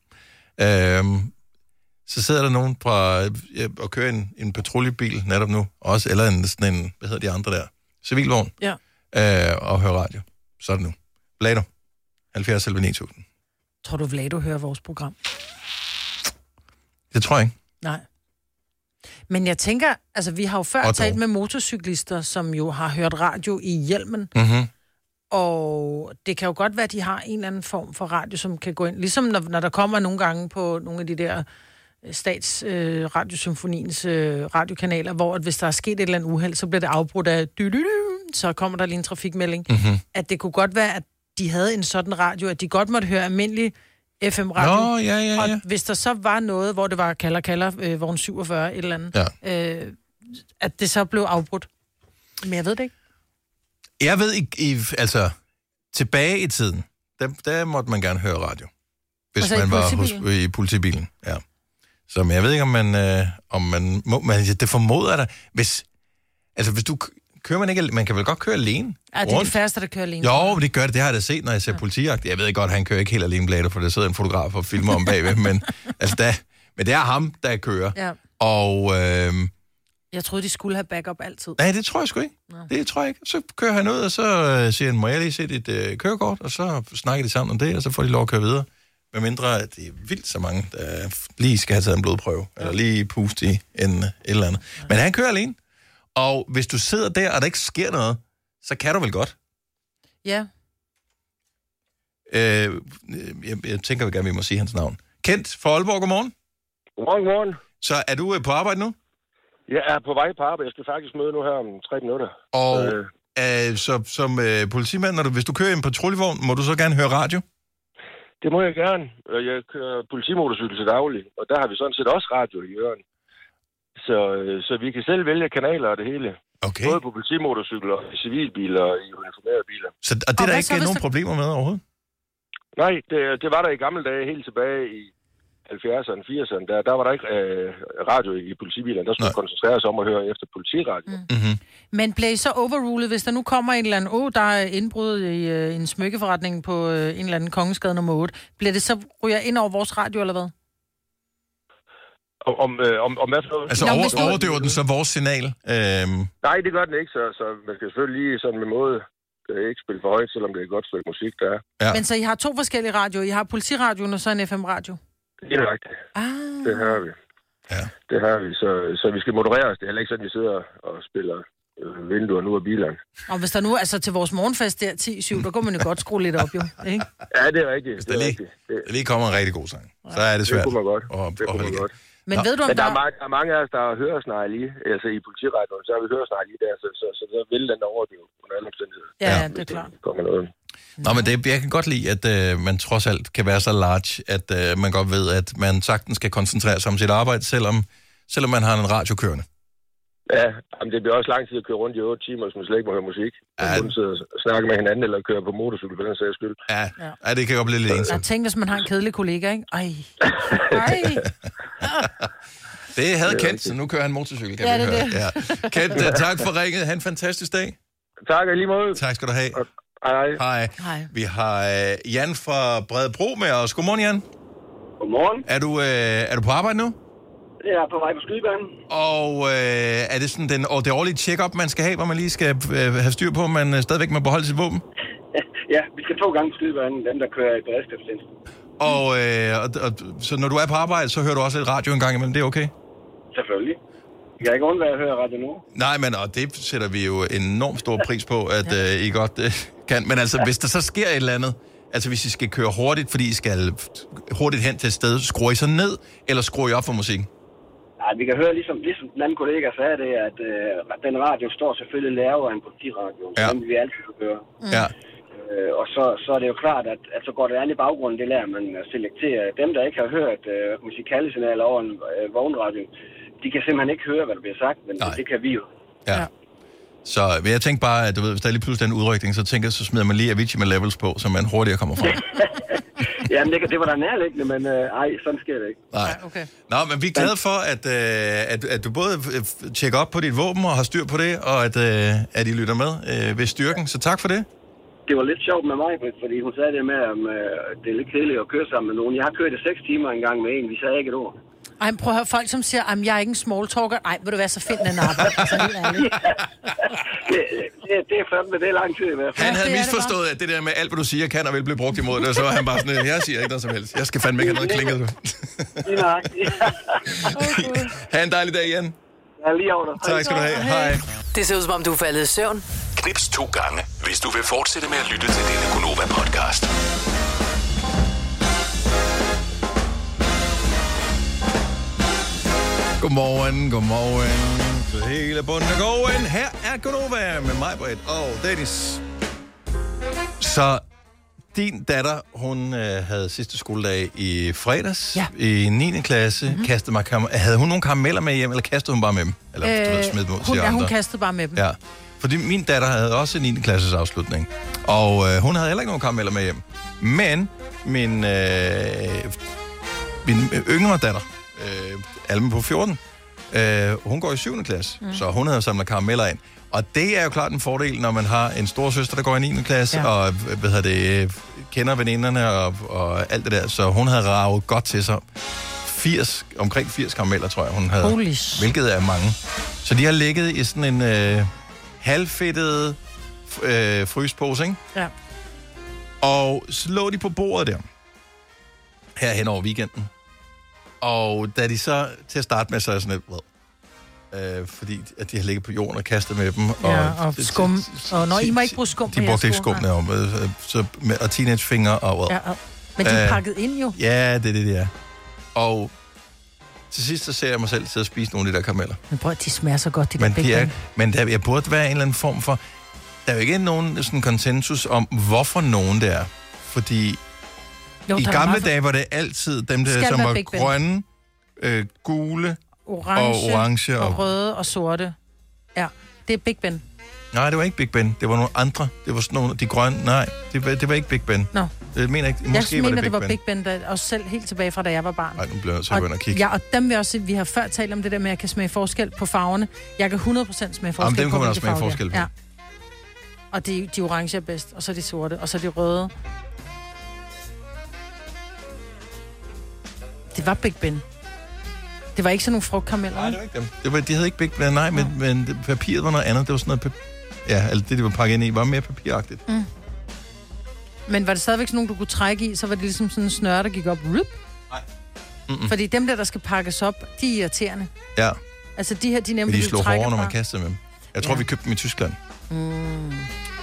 Så sidder der nogen fra og kører en patruljebil netop nu, også, eller sådan en, hvad hedder de andre der, civilvogn, og hører radio. Så er det nu. Vlado, 70 11 9000. Tror du, Vlado hører vores program? Det tror jeg ikke. Nej. Men jeg tænker, altså vi har jo før talt med motorcyklister, som jo har hørt radio i hjelmen. Mm-hmm. Og det kan jo godt være, at de har en eller anden form for radio, som kan gå ind. Ligesom når der kommer nogle gange på nogle af de der radiosymfoniens radiokanaler, hvor at hvis der er sket et eller andet uheld, så bliver det afbrudt af så kommer der lige en trafikmelding. Mm-hmm. At det kunne godt være, at de havde en sådan radio, at de godt måtte høre almindelig FM-radio. Nå, ja. Og hvis der så var noget, hvor det var kalder, vogn 47, et eller andet, at det så blev afbrudt. Men jeg ved det ikke. Jeg ved ikke, altså, tilbage i tiden, der måtte man gerne høre radio. Hvis altså man var i politibilen. Ja. Så men jeg ved ikke, om man må, men det formoder der, hvis du kører man ikke, man kan vel godt køre alene. Ja, det er de færreste, der kører alene. Jo, det gør det. Det har jeg da set, når jeg ser politijagt. Jeg ved godt, han kører ikke helt alene, Blader, for der sidder en fotograf og filmer om bagved, men det er ham, der kører. Ja. Og jeg troede, de skulle have backup altid. Nej, det tror jeg sgu ikke. Det tror jeg ikke. Så kører han ud, og så siger han, må jeg lige se dit kørekort? Og så snakker de sammen om det, og så får de lov at køre videre. Med mindre, at det er vildt så mange, der lige skal have taget en blodprøve, eller lige puste i et eller andet. Men han kører alene. Og hvis du sidder der, og der ikke sker noget, så kan du vel godt? Ja. Jeg tænker gerne, vi må sige hans navn. Kent fra Aalborg, godmorgen. Godmorgen. Så er du på arbejde nu? Jeg er på vej på arbejde. Jeg skal faktisk møde nu her om 3 minutter. Og så som politimand, hvis du kører en patruljevogn, må du så gerne høre radio? Det må jeg gerne. Jeg kører politimotorcykel til daglig, og der har vi sådan set også radio i øren. Så vi kan selv vælge kanaler og det hele. Okay. Både på politimotorcykler, i civilbiler og i uniformerede biler. Og det er der ikke nogen problemer med overhovedet? Nej, det var der i gamle dage, helt tilbage i 70'erne, 80'erne. Der var der ikke radio i politibilerne. Der skulle koncentrere sig om at høre efter politiradio. Mm-hmm. Men blev I så overrulet, hvis der nu kommer en eller anden, der er indbrud i en smykkeforretning på en eller anden Kongensgade nummer 8. Bliver det så ryger ind over vores radio, eller hvad? Om hvad for noget? Altså overdøver den så vores signal? Nej, det gør den ikke, så man skal selvfølgelig lige sådan med måde ikke spille for højt, selvom det er et godt stykke musik, der er. Ja. Men så I har 2 forskellige radioer. I har politiradioen og så en FM-radio? Det er rigtigt. Det har vi. Ja. Det har vi, så vi skal moderere os. Det er heller ikke sådan, at vi sidder og spiller vinduer nu af bilerne. Og hvis der nu, altså til vores morgenfest der 10-7, der går man jo godt skrue lidt op, jo, ikke? Ja, det er rigtigt. Hvis der lige kommer en rigtig god sang, så er det svært. Det kunne man godt. Men ved du, om der er mange af os, der hører snart lige, altså i politiradioen, så har vi hørt snart lige der, så vil den overdøve under alle omstændigheder. Ja, det er klart. Kommer noget. Nå, men jeg kan godt lide, at man trods alt kan være så large, at man godt ved, at man sagtens skal koncentrere sig om sit arbejde, selvom man har en radio kørende. Ja, men det bliver også lang tid at køre rundt i 8 timer, hvis man slet ikke må høre musik. Man kun sidder og snakke med hinanden, eller køre på motorcykel, for den sags skyld. Ja, det kan godt blive lidt ensomt. Jeg tænker, hvis man har en kedelig kollega, ikke? Ej. Det havde Kent, så nu kører han motorcykel, kan vi høre. Ja. Kent, tak for ringet. Ha' en fantastisk dag. Tak, og lige måde. Tak skal du have. Hej. Hej. Vi har Jan fra Bredebro med os. Godmorgen, Jan. Godmorgen. Er du på arbejde nu? Jeg er på vej på skydebanen. Og er det sådan det årlige check-up, man skal have, hvor man lige skal have styr på, om man stadigvæk må beholde sit våben? Ja, vi skal 2 gange på skydebanen, dem der kører i beredskabstjeneste. Og så når du er på arbejde, så hører du også lidt radio en gang imellem, det er okay? Selvfølgelig. Jeg kan ikke undvære at høre radio nu. Nej, men og det sætter vi jo enormt stor pris på, at I godt kan. Men altså, hvis der så sker et eller andet, altså hvis I skal køre hurtigt, fordi I skal hurtigt hen til et sted, skruer I så ned, eller skruer I op for musikken? Nej, vi kan høre, ligesom den anden kollega sagde det, at den radio står selvfølgelig lavere end politiradioen, som vi altid kan høre. Ja. Og så er det jo klart, at så går det andet i baggrunden, det lærer man at selektere. Dem, der ikke har hørt musikalsignaler over en vognradio, de kan simpelthen ikke høre, hvad der bliver sagt, men det kan vi jo. Ja. Så jeg tænker bare, at du ved, hvis der er lige pludselig en udrykning, så smider man lige Avicii med levels på, så man hurtigere kommer frem. Jamen, det var da nærliggende, men sådan sker det ikke. Nej. Okay. Nå, men vi er glade for, at du både tjekker op på dit våben og har styr på det, og at I lytter med ved styrken, så tak for det. Det var lidt sjovt med mig, fordi hun sagde det med, at det er lidt kedeligt at køre sammen med nogen. Jeg har kørt i 6 timer engang med en, vi sagde ikke et ord. Ej, prøv at høre, folk som siger, at jeg er ikke en small talker. Ej, vil du være så fedt en arbejde? Altså, helt ærligt. Det er fandme, det er lang tid i hvert fald. Han havde misforstået, at det der med alt, hvad du siger, kan og vil blive brugt imod det, og så var han bare sådan, jeg siger ikke noget som helst. Jeg skal fandme ikke have noget klinget. Ha' en dejlig dag, Jan. Ja, lige over dig. Tak skal du have. Hej. Det ser ud som om, du er faldet i søvn. Knips 2 gange, hvis du vil fortsætte med at lytte til denne Gunova-podcast. Godmorgen. Så hele bunden af gården. Her er Gunova med mig, Britt og Dennis. Så din datter, hun havde sidste skoledag i fredags i 9. klasse. Mm-hmm. Havde hun nogle karameller med hjem, eller kastede hun bare med dem? Eller du ved, smed dem ud til andre? Hun kastede bare med dem. Ja, fordi min datter havde også en 9. klasses afslutning. Og hun havde heller ikke nogen karameller med hjem. Men min yngre datter, Alme på 14, hun går i 7. klasse, så hun havde samlet karameller ind. Og det er jo klart en fordel, når man har en stor søster, der går i 9. klasse, og kender veninderne og alt det der. Så hun havde raget godt til sig. Omkring 80 karameller, tror jeg, hun havde. Hvilket er mange. Så de har ligget i sådan en halvfedtet frysepose, ikke? Ja. Og så lå de på bordet der, her hen over weekenden. Og da de så til at starte med, så er sådan lidt, fordi at de har ligget på jorden og kastet med dem. Og skum. Og I må ikke bruge skum. De brugte ikke skum og teenagefingre og men de er pakket ind jo. Ja, det er. Og til sidst så ser jeg mig selv sidde og spise nogle af de der karameller. Men prøv, de smager så godt, men der burde være en eller anden form for... Der er jo ikke nogen sådan konsensus om, hvorfor nogen det er. Fordi i gamle dage var det altid dem, der, som var grønne, gule, orange og røde og sorte. Ja. Det er Big Ben. Nej, det var ikke Big Ben. Det var nogle andre. Det var sådan nogle, de grønne. Nej, det var ikke Big Ben. Nå. Jeg mener ikke, måske mener, det var Big Ben, der også selv helt tilbage fra, da jeg var barn. Nej, nu bliver jeg så begyndt at kigge. Ja, og dem vil også, vi har før talt om det der med, at jeg kan smage forskel på farverne. Jeg kan 100% smage forskel på, dem kan man også smage forskel på. Ja. Og de orange er bedst, og så de sorte, og så de røde. Det var Big Ben. Det var ikke sådan nogle frugtkarameller. Nej, det var ikke dem. De havde ikke Big Ben, nej, men papiret var noget andet. Det var sådan noget ja, altså det, de var pakket ind i, var mere papiragtigt. Mm. Men var det stadigvæk sådan nogle, du kunne trække i, så var det ligesom sådan en snøre, der gik op? Nej. Mm-mm. Fordi dem der skal pakkes op, de er irriterende. Ja. Altså de her, de nemlig, de slår hårdere, når man kaster med dem. Jeg tror, vi købte dem i Tyskland. Mm.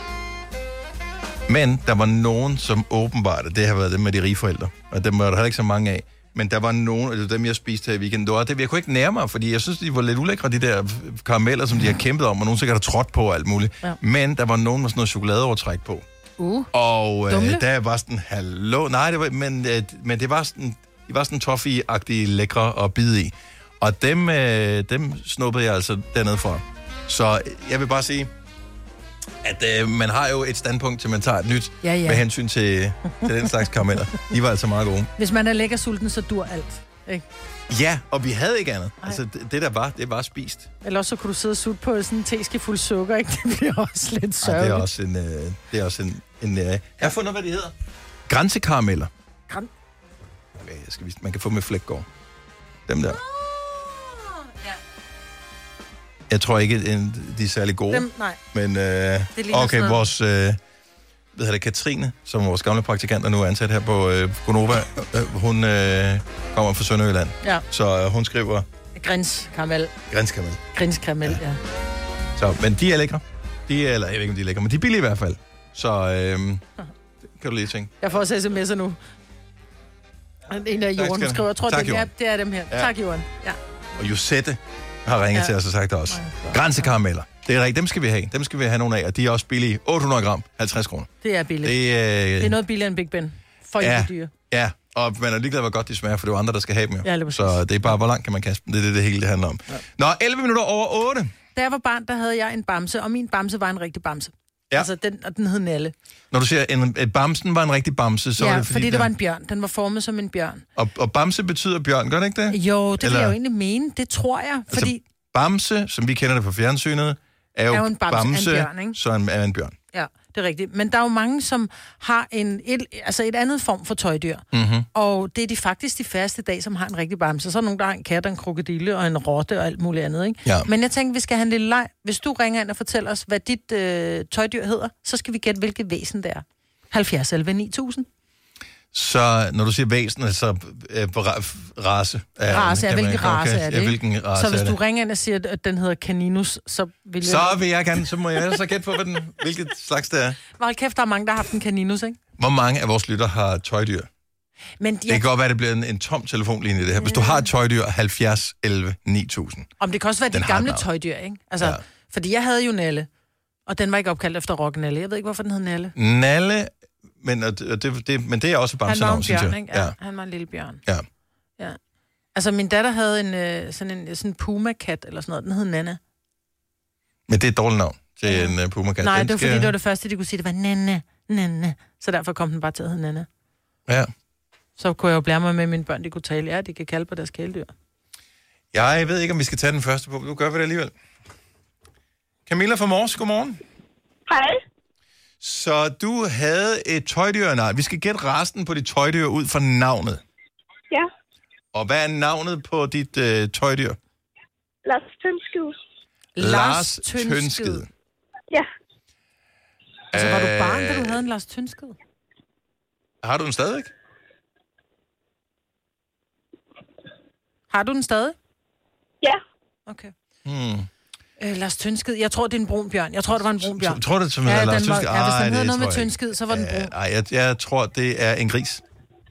Men der var nogen, som åbenbart, det har været dem med de rige forældre, og dem var der heller ikke så mange af, men der var nogen, altså dem jeg spiste her i weekenden, det jeg kunne ikke nære mig, fordi jeg synes, de var lidt ulækre, de der karameller, som de har kæmpet om, og nogen sikkert har trådt på og alt muligt. Ja. Men der var nogen med sådan noget chokoladeovertræk på. Og der var sådan, hallo, nej, det var, men det var sådan, de var sådan toffee-agtige lækre at bide i. Og dem snuppede jeg altså dernede fra. Så jeg vil bare sige, at man har jo et standpunkt til, man tager et nyt med hensyn til den slags karameller. De var altså meget gode. Hvis man er lækker sulten, så dur alt, ikke? Ja, og vi havde ikke andet. Altså, det der var, det var spist. Eller også så kunne du sidde og sutte på sådan en teskefuld sukker, ikke? Det bliver også lidt sørgeligt. Det er også en jeg har fundet, hvad det hedder. Grænsekarameller. Okay, jeg skal vise, man kan få med Flækgaard. Dem der. Jeg tror ikke, de er særlig gode. Dem, nej. Men okay, vores Katrine, som vores gamle praktikant, der nu er ansat her på Gonova, hun kommer fra Sønderjylland. Ja. Så hun skriver... Grinskaramel, ja. Så, men de er lækre. Eller jeg ved ikke, om de er lækre, men de er billige i hvert fald. Så kan du lige tænke. Jeg får også sms'er nu. En af Jorden skriver, jeg tror, det er dem her. Ja. Tak, Jorden. Ja. Og Josette har ringet til os og sagt det også. Grænsekarameller. Det er rigtigt, dem skal vi have. Dem skal vi have nogle af, og de er også billige. 800 gram, 50 kroner. Det er billigt. Det er noget billigere end Big Ben. For ikke dyre. Ja, og man er ligeglad, hvor godt de smager, for det er jo andre, der skal have dem. Ja, så det er bare, hvor langt kan man kaste dem. Det er det hele det handler om. Ja. Nå, 11 minutter over 8. Da jeg var barn, der havde jeg en bamse, og min bamse var en rigtig bamse. Ja. Altså, den hed Nalle. Når du siger, at bamsen var en rigtig bamse, så var det fordi det var en bjørn. Den var formet som en bjørn. Og bamse betyder bjørn, gør det ikke det? Jo, det vil jeg jo egentlig mene. Det tror jeg, fordi... Altså, bamse, som vi kender det fra fjernsynet, er jo en bamse, en bjørn, ikke? Så er en bjørn. Ja, det er rigtigt. Men der er jo mange, som har et andet form for tøjdyr. Mm-hmm. Og det er faktisk de færreste dag, som har en rigtig bamse. Så er der nogen, der har en kat, en krokodille og en rotte og alt muligt andet, ikke? Ja. Men jeg tænker, vi skal have en lille leg. Hvis du ringer ind og fortæller os, hvad dit tøjdyr hedder, så skal vi gætte, hvilket væsen det er. 70 11 9000. Så når du siger væsen, så race. Hvilken race er det? Ja, hvilken race så hvis du ringer ind og siger, at den hedder Caninus, så vil jeg... Så vil jeg gerne, så må jeg så gætte på, hvilket slags det er. Hold kæft, der er mange, der har haft en Caninus, ikke? Hvor mange af vores lytter har tøjdyr? Men det kan godt være, at det bliver en tom telefonlinje, det her. Hvis du har et tøjdyr, 70 11 9000. Om det kan også være de gamle tøjdyr, ikke? Altså, fordi jeg havde jo Nalle, og den var ikke opkaldt efter Rock Nalle. Jeg ved ikke, hvorfor den hed Nalle. Nalle... Men det er også bamsenavn, synes jeg. Han var en bjørn, ikke? Ja, han var en lille bjørn. Ja. Altså, min datter havde sådan en puma-kat, eller sådan noget. Den hed Nana. Men det er et dårligt navn til en puma-kat. Nej, det var fordi, det var det første, de kunne sige. Det var Nana. Så derfor kom den bare til at hedde Nana. Ja. Så kunne jeg jo blære mig med, at mine børn, de kunne tale. Ja, de kan kalde på deres kæledyr. Jeg ved ikke, om vi skal tage den første på. Nu gør vi det alligevel. Camilla fra Mors, godmorgen. Hej. Så du havde et tøjdyr. Nej, vi skal gætte resten på dit tøjdyr ud fra navnet. Ja. Og hvad er navnet på dit tøjdyr? Lars Tønsked. Lars Tønsked. Ja. Altså, var du barn, da du havde en Lars Tønsked? Har du den stadig? Har du den stadig? Ja. Okay. Lars Tønsked. Jeg tror, det er en brun bjørn. Jeg tror, det var en brun bjørn. Tror du, det er Lars Tønsked? Ja, hvis den havde noget med Tønsked, så var den brun. Nej, jeg tror, det er en gris.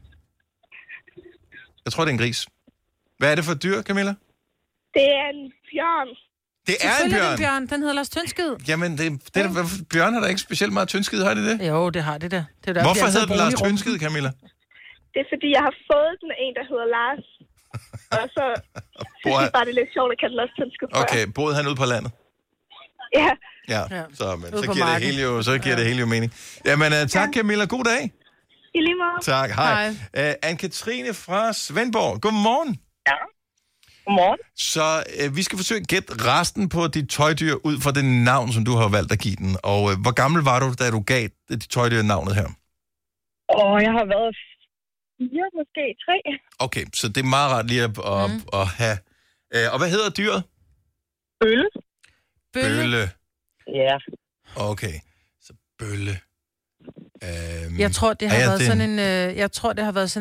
Jeg tror, det er en gris. Hvad er det for et dyr, Camilla? Det er en bjørn. Det er en bjørn? En bjørn. Den hedder Lars Tønsked. Jamen, bjørn har der ikke specielt meget Tønsked, har det det? Jo, det har det da. Hvorfor hedder den Lars Tønsked, Camilla? Det er, fordi jeg har fået den af en, der hedder Lars. Og så synes jeg bare, det er lidt sjovt at kalde Lars Tønsked. Okay, boede han ude på landet? Ja. Ja, så giver det hele jo mening. Jamen, tak Camilla. God dag. I lige måde. Tak, hej. Anne-Katrine fra Svendborg. Godmorgen. Ja. Godmorgen. Så vi skal forsøge at gætte resten på dit tøjdyr ud fra det navn, som du har valgt at give den. Og hvor gammel var du, da du gav dit tøjdyr navnet her? Jeg har været 4, måske 3. Okay, så det er meget rart lige at have. Og hvad hedder dyret? Bølle. Bølle. Ja. Okay, så bølle. Jeg tror, det har været sådan en... jeg tror, det har været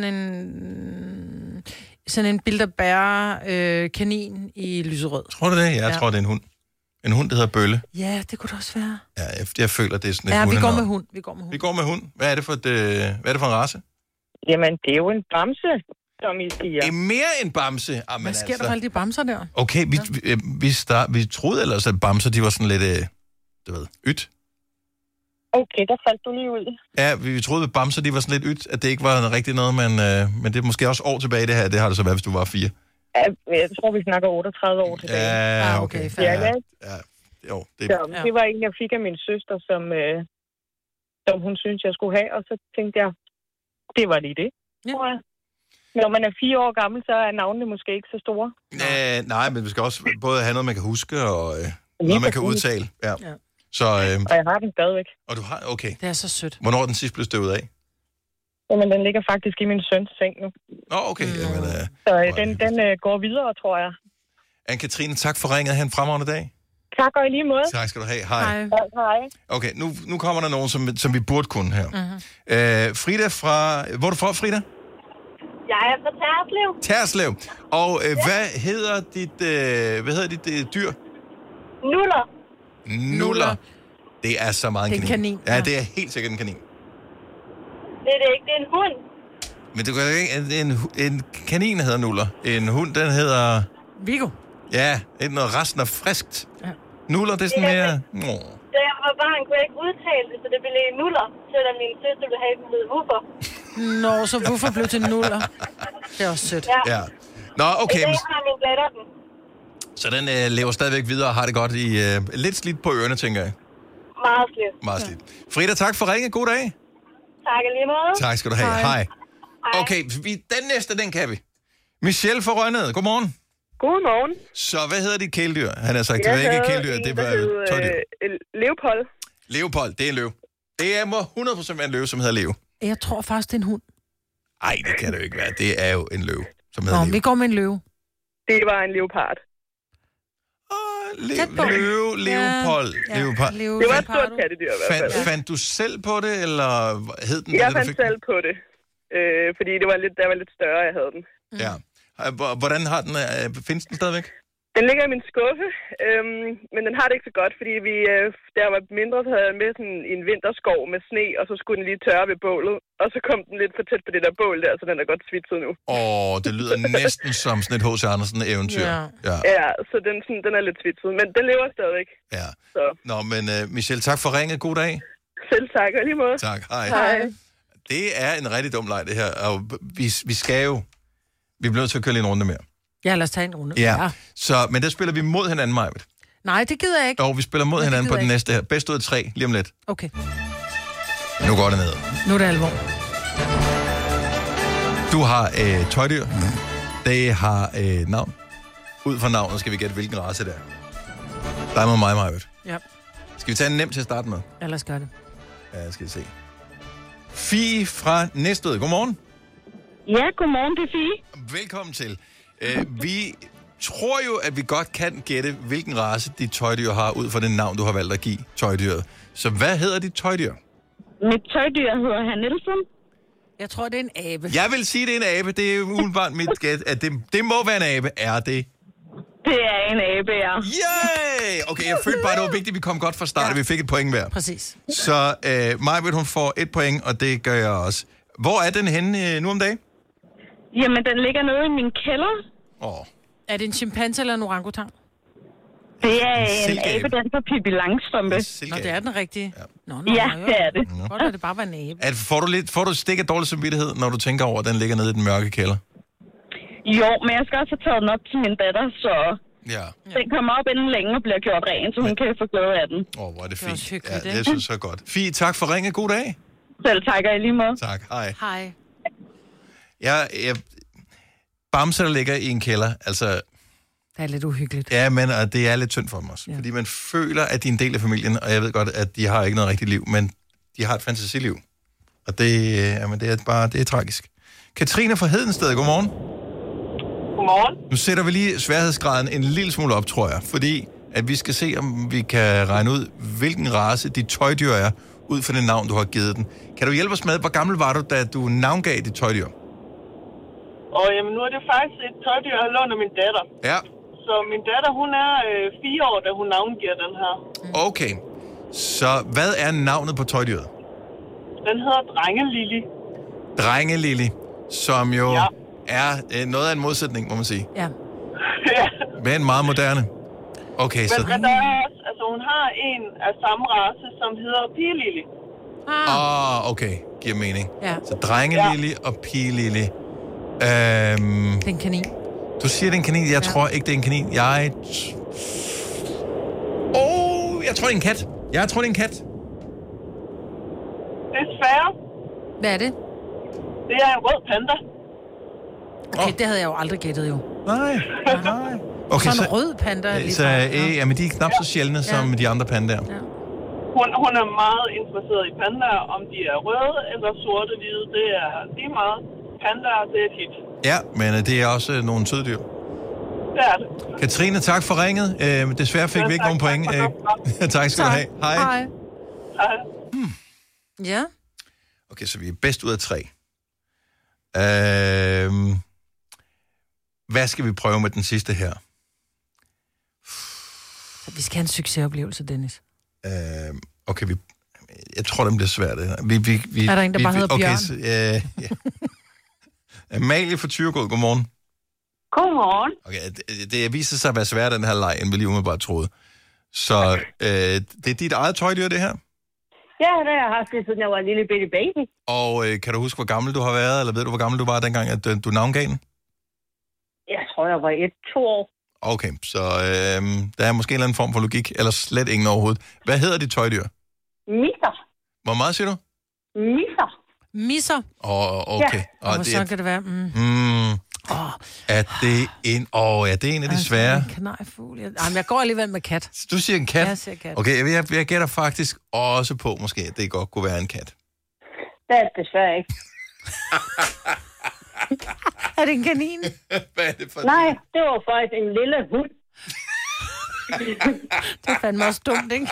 sådan en Bilderberg kanin i lyserød. Tror du det? Jeg tror, det er en hund. En hund, der hedder Bølle. Ja, det kunne det også være. Ja, jeg føler, det er sådan et hundenavn. hundenavn. Vi går med hund. Hvad er det for en race? Jamen, det er jo en bamse, som I siger. Det er mere end bamse. Hvad sker der for alle de bamser der? Okay, vi troede ellers, at bamser, de var sådan lidt, ydt. Okay, der faldt du lige ud. Ja, vi troede, at bamser, de var sådan lidt ydt, at det ikke var rigtig noget, men det er måske også år tilbage, det her. Det har det så været, hvis du var 4. Ja, jeg tror, vi snakker 38 år tilbage. Ja, okay. Det var en, jeg fik af min søster, som hun synes jeg skulle have, og så tænkte jeg, det var lige det, tror jeg. Når man er 4 år gammel, så er navnene måske ikke så store. Nej, men vi skal også både have noget, man kan huske, og noget, man kan udtale. Ja. Så, og jeg har den stadigvæk. Og du har, okay. Det er så sødt. Hvornår er den sidst blev støvet af? Jamen, den ligger faktisk i min søns seng nu. Okay. Jamen, så den går videre, tror jeg. Anne-Katrine, tak for ringet. Ha' en fremragende dag. Tak og i lige måde. Tak skal du have. Hej. Hej. Okay, nu kommer der nogen, som vi burde kunne her. Frida fra... Hvor er du fra, Frida? Jeg er fra Terslev. Terslev. Og hvad hedder dit dyr? Nuller. Nuller. Det er så meget en kanin. Ja, det er helt sikkert en kanin. Det er det ikke, det er en hund. Men det gør ikke. En kanin hedder Nuller. En hund, den hedder... Viggo. Ja, noget resten er friskt. Ja. Nuller, det er sådan mere... Da jeg var barn, kunne jeg ikke udtale det, så det blev Nuller, selvom min søster ville have den ved Woofer. Nå, så Woofer blev til Nuller. Det er også sødt. Ja. Nå, okay. Det har min datter den. Så den lever stadigvæk videre og har det godt i... lidt slidt på ørerne, tænker jeg. Meget slidt. Frida, tak for ringet. God dag. Tak lige måde. Tak skal du have. Hej. Okay, den næste, den kan vi. Michelle fra Rønnede. Godmorgen. Godmorgen. Så hvad hedder dit kæledyr? Han har sagt, det var ikke et kæledyr, det var tøjdyr. Leopold. Leopold, det er en løv. Det må 100% være en løv, som hedder Leo. Jeg tror faktisk, det er en hund. Ej, det kan det jo ikke være. Det er jo en løv, som hedder Leo. Vi går med en løve. Det var en leopard. Leopold. Det var et stort kattedyr i hvert fald. Fandt du selv på det, eller hed den? Jeg fandt selv på det, fordi det var lidt større, jeg havde den. Ja. Hvordan har den? Findes den stadigvæk? Den ligger i min skuffe, men den har det ikke så godt, fordi da jeg var mindre, så havde jeg med sådan en vinterskov med sne, og så skulle den lige tørre ved bålet, og så kom den lidt for tæt på det der bål der, så den er godt svitset nu. Det lyder næsten som sådan et H.C. Andersen-eventyr. Ja, så den er lidt svitset, men den lever stadigvæk. Ja. Så. Nå, men Michelle, tak for ringet. God dag. Selv tak, og lige måde. Tak, hej. Det er en rigtig dum leg, det her, og vi skal jo... Vi bliver nødt til at køre lige en runde mere. Ja, lad os tage en runde. Ja. Men der spiller vi mod hinanden, Majbet. Nej, det gider jeg ikke. Vi spiller mod hinanden på den næste her. Bedst ud af 3, lige om lidt. Okay. Nu går det ned. Nu er det alvor. Du har tøjdyr. Det har navn. Ud fra navnet skal vi gætte, hvilken race det er. Der er med mig, Majbet. Ja. Skal vi tage en nem til at starte med? Ja, lad os gøre det. Ja, skal vi se. Fie fra Næstved. Godmorgen. Ja, godmorgen, det er Fie. Velkommen til. Vi tror jo, at vi godt kan gætte, hvilken race dit tøjdyr har, ud fra det navn, du har valgt at give tøjdyret. Så hvad hedder dit tøjdyr? Mit tøjdyr hedder Herr Nielsen. Jeg tror, det er en abe. Jeg vil sige, det er en abe. Det er umiddelbart mit gæt, at det må være en abe. Er det? Det er en abe, ja. Yay! Okay, jeg følte bare, det var vigtigt, at vi kom godt fra start, og vi fik et point hver. Præcis. Så Majbet, hun får 1 point, og det gør jeg også. Hvor er den henne nu om dagen? Jamen, den ligger nede i min kælder. Er det en chimpanse eller en orangutang? Det er en abe, den fra Pippi Langstrømpe. Nå, det er den rigtige. Ja, det er det. Godt, at det bare var en abe. Får du stik af dårlig samvittighed, når du tænker over, at den ligger nede i den mørke kælder? Jo, men jeg skal også have taget den op til min datter, så Ja. Den kommer op inden længe og bliver gjort ren, så hun kan få glæde af den. Hvor er det fint. Det synes jeg så godt. Fie, tak for ringet. God dag. Selv tak, og i lige måde. Tak. Hej. Hej. Bamser, der ligger i en kælder, altså... Det er lidt uhyggeligt. Ja, men det er lidt synd for dem også. Ja. Fordi man føler, at de er en del af familien, og jeg ved godt, at de har ikke noget rigtigt liv, men de har et fantasiliv. Og det er tragisk. Katrine fra Hedensted, godmorgen. Godmorgen. Nu sætter vi lige sværhedsgraden en lille smule op, tror jeg, fordi at vi skal se, om vi kan regne ud, hvilken race dit tøjdyr er, ud fra det navn, du har givet den. Kan du hjælpe os med, hvor gammel var du, da du navngav dit tøjdyr? Jamen, nu er det faktisk et tøjdyr, jeg har lånt af min datter. Ja. Så min datter, hun er 4 år, da hun navngiver den her. Okay. Så hvad er navnet på tøjdyret? Den hedder Drengelili. Drengelili, som jo er noget af en modsætning, må man sige. Ja. Men meget moderne. Okay, så... Men der er også, altså hun har en af samme race, som hedder Pigelili. Okay. Giver mening. Ja. Så Drengelili og Pigelili. Det er en kanin. Du siger, det er en kanin. Jeg tror ikke, det er en kanin. Jeg tror, det er en kat. Jeg tror, det er en kat. Desværre. Hvad er det? Det er en rød panda. Okay, det havde jeg jo aldrig gættet, jo. Nej. Okay, så en rød panda. Så men de er knap så sjældne som de andre pandaer. Ja. Hun er meget interesseret i pandaer. Om de er røde eller sorte-hvide, det er lige meget. Pandaer, det er et hit. Ja, men det er også nogle søde dyr. Det er det. Katrine, tak for ringet. Desværre fik vi ikke nogen point. Tak skal du have. Hej. Hej. Ja. Okay, så vi er bedst ud af 3. Hvad skal vi prøve med den sidste her? Vi skal have en succesoplevelse, Dennis. Okay, jeg tror, den bliver svært. Er der en, der bare hedder Bjørn? Okay, Amalie fra Thyregod, godmorgen. Godmorgen. Okay, det viser sig at være svært, den her leg, end vi lige umiddelbart troede. Så det er dit eget tøjdyr, det her? Ja, det har jeg haft det, siden jeg var en lille bitte baby. Og kan du huske, hvor gammel du har været, eller ved du, hvor gammel du var dengang, at du navngav den? Jeg tror, jeg var 1-2 år. Okay, så der er måske en eller anden form for logik, eller slet ingen overhovedet. Hvad hedder dit tøjdyr? Misser. Hvor meget siger du? Misser. Okay. Ja. Og så kan det være... Er det en... det er en af de svære. En kanariefugl. Jamen, jeg går alligevel med kat. Du siger en kat? Jeg siger kat. Okay, jeg gætter faktisk også på, måske, at det godt kunne være en kat. Det er det desværre ikke. Er det en kanin? Hvad er det for Nej, det var faktisk en lille hund. Det er fandme også dumt, ikke?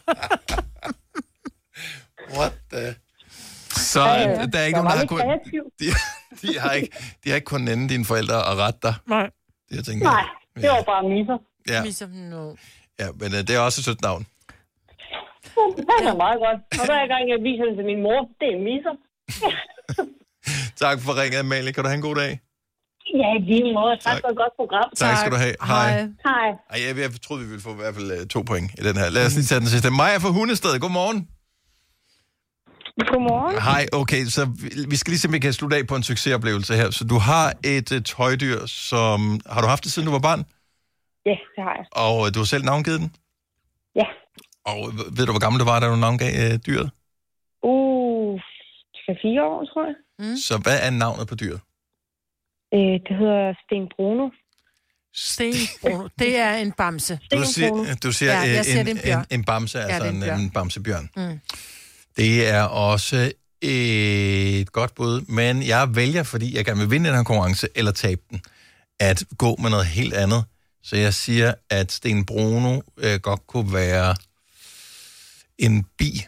What the... Så der er ikke nogen, der har kunnet... De har ikke kunnet nænde dine forældre og rette dig. Nej. Det, jeg tænker, Nej, det var bare Misser. Ja. Misser, no. Ja, men det er også et sødt navn. Det er meget godt. Og hver gang jeg viser det til min mor, det er Misser. Tak for ringet, Amalie. Kan du have en god dag? Ja, i lige måde. Tak for et godt program. Tak skal du have. Hej. Hej. Jeg troede, vi ville få i hvert fald 2 point i den her. Lad os lige tage den sidste. Maja fra Hundested. Godmorgen. Godmorgen. Hej, okay, så vi skal lige se, om vi kan slutte af på en succesoplevelse her. Så du har et tøjdyr, som... Har du haft det, siden du var barn? Ja, det har jeg. Og du har selv navngivet den? Ja. Og ved du, hvor gammel du var, da du navngav dyret? 3-4 år, tror jeg. Mm. Så hvad er navnet på dyret? Det hedder Sten Bruno. Sten Bruno. Det er en bamse. Du siger jeg siger, det er en bjørn. En bamse, Ja, altså det er en bamsebjørn. Mm. Det er også et godt bud, men jeg vælger, fordi jeg gerne vil vinde den her konkurrence, eller tabe den, at gå med noget helt andet. Så jeg siger, at Sten Bruno godt kunne være en bi.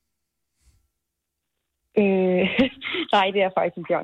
Nej, det er faktisk en bjørn.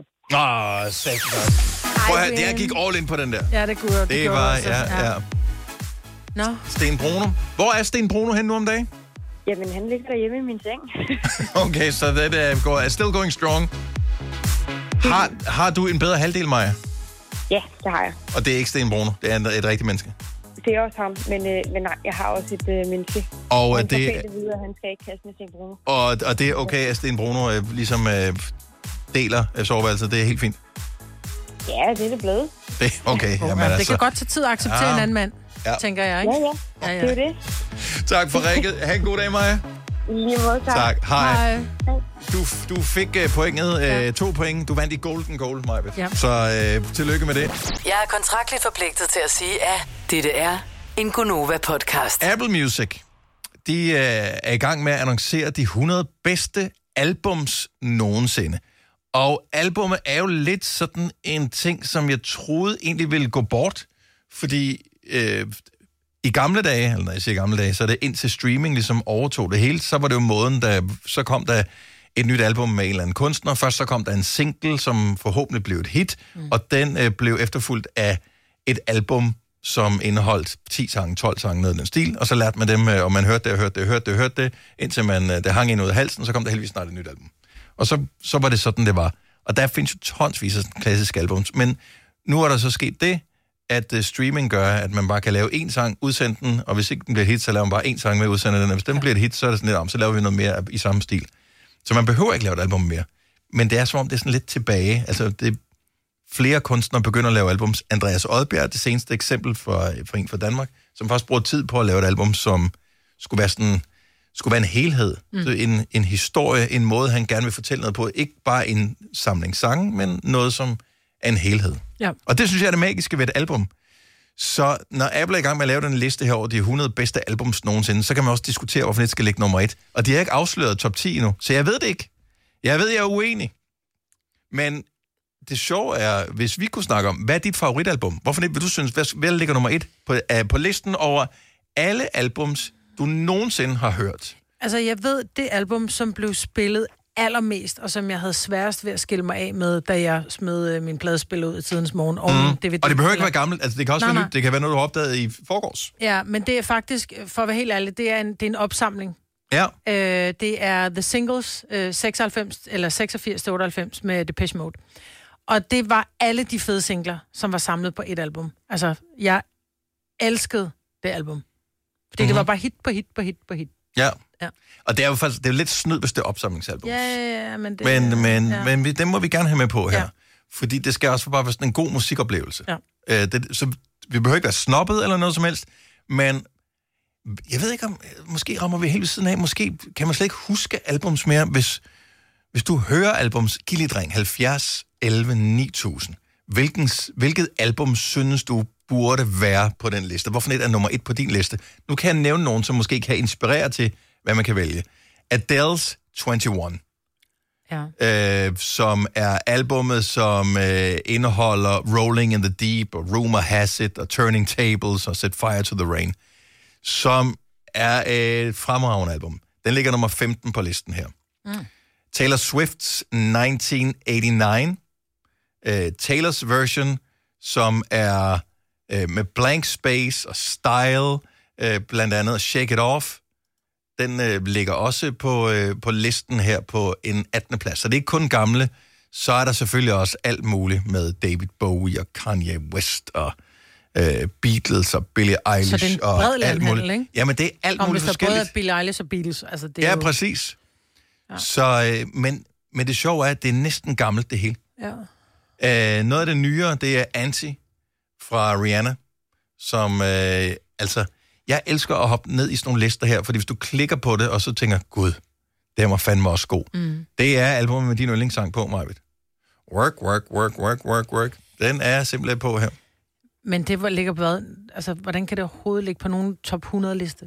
Prøv at høre, jeg gik all in på den der. Ja, det kunne jeg. Det var, ja. Nå. Sten Bruno. Hvor er Sten Bruno hen nu om dagen? Jamen, han ligger derhjemme i min seng. Okay, så det er still going strong. Har du en bedre halvdel, Maja? Ja, det har jeg. Og det er ikke Sten Bruno, det er et rigtigt menneske. Det er også ham, men nej, jeg har også et menneske. Og han det videre, han skal ikke kaste med Sten Bruno. Og det er okay, at Sten Bruno ligesom deler soveværelset, det er helt fint. Ja, det er det blevet. Okay, jamen det kan godt tage tid at acceptere en anden mand. tænker jeg, ikke? Ja. Det er det. Tak for rækket. Ha' en god dag, Maja. Lige måde, Tak. Hej. Du fik pointet, 2 point. Du vandt i Golden Goal, Maja. Ja. Så tillykke med det. Jeg er kontraktligt forpligtet til at sige, at dette er en Gonova-podcast. Apple Music, de er i gang med at annoncere de 100 bedste albums nogensinde. Og albumet er jo lidt sådan en ting, som jeg troede egentlig ville gå bort. Fordi i gamle dage, eller når jeg siger gamle dage, så er det indtil streaming ligesom overtog det hele. Så var det jo måden, så kom der et nyt album med en eller anden kunstner. Først så kom der en single, som forhåbentlig blev et hit. Og den blev efterfulgt af et album, som indeholdt 10 sange, 12 sange, noget af den stil. Og så lærte man dem, og man hørte det, indtil det hang ind ud af halsen, og så kom der heldigvis snart et nyt album. Og så var det sådan, det var. Og der findes jo tonsvis af klassiske albums. Men nu er der så sket det, at streaming gør, at man bare kan lave en sang, udsende den, og hvis ikke den bliver et hit, så laver man bare en sang med, udsende den. Og hvis den bliver et hit, så er det sådan lidt om, så laver vi noget mere i samme stil. Så man behøver ikke lave et album mere. Men det er som om, det er sådan lidt tilbage. Altså, flere kunstnere begynder at lave albums. Andreas Odbjerg, det seneste eksempel for en fra Danmark, som faktisk bruger tid på at lave et album, som skulle være en helhed. En historie, en måde, han gerne vil fortælle noget på. Ikke bare en samling sange, men noget som er en helhed. Ja. Og det synes jeg er det magiske ved et album. Så når Apple er i gang med at lave den liste her over de 100 bedste albums nogensinde, så kan man også diskutere, hvorfor det skal ligge nummer 1. Og de har ikke afsløret top 10 endnu, så jeg ved det ikke. Jeg ved, jeg er uenig. Men det sjove er, hvis vi kunne snakke om, hvad er dit favoritalbum? Hvorfor vil du synes, hvad ligger nummer 1 på listen over alle albums, du nogensinde har hørt? Altså, jeg ved, det album, som blev spillet allermest, og som jeg havde sværest ved at skille mig af med, da jeg smed min pladespiller ud i tidens morgen. Og det behøver ikke være gammelt. Altså, det kan også være nyt. Det kan være noget, du har opdaget i forgårs. Ja, men det er faktisk, for at være helt ærlig, det er en opsamling. Ja. Det er The Singles 96 eller 86-98 med Depeche Mode. Og det var alle de fede singler, som var samlet på et album. Altså, jeg elskede det album. Fordi det var bare hit på hit på hit på hit. Ja. Og det er jo faktisk, det er jo lidt snyd, hvis det er opsamlingsalbum. Ja, men det... Men dem må vi gerne have med på her. Ja. Fordi det skal også bare være sådan en god musikoplevelse. Ja. Så vi behøver ikke være snobbet eller noget som helst, men jeg ved ikke om, måske rammer vi helt ved siden af, måske kan man slet ikke huske albums mere, hvis du hører albums, giv lige ring, 70 11 9000. Hvilket album synes du burde være på den liste? Hvorfor net er nummer 1 på din liste? Nu kan jeg nævne nogen, som måske kan inspirere til, hvad man kan vælge. Adele's 21. Ja. Som er albummet, som indeholder Rolling in the Deep, og Rumor Has It, og Turning Tables, og Set Fire to the Rain, som er et fremragende album. Den ligger nummer 15 på listen her. Taylor Swift's 1989, Taylors version, som er med Blank Space og Style, blandt andet Shake It Off. Den ligger også på listen her på en 18. plads. Så det er ikke kun gamle, så er der selvfølgelig også alt muligt med David Bowie og Kanye West og Beatles og Billie Eilish. Så det er en bred landhandel, ikke? Jamen, det er alt muligt forskelligt. Hvis der både er Billie Eilish og Beatles, altså det er ja, jo... præcis. Ja. Så, men det sjove er, at det er næsten gammelt, det hele. Ja. Noget af det nyere, det er Anti fra Rihanna, som, altså, jeg elsker at hoppe ned i sådan nogle lister her, fordi hvis du klikker på det, og så tænker, gud, det var fandme også god. Det er albumet med din yndlingssang på, Majbet. Work, work, work, work, work, work. Den er simpelthen på her. Men det ligger på hvad? Altså, hvordan kan det overhovedet ligge på nogen top 100-liste?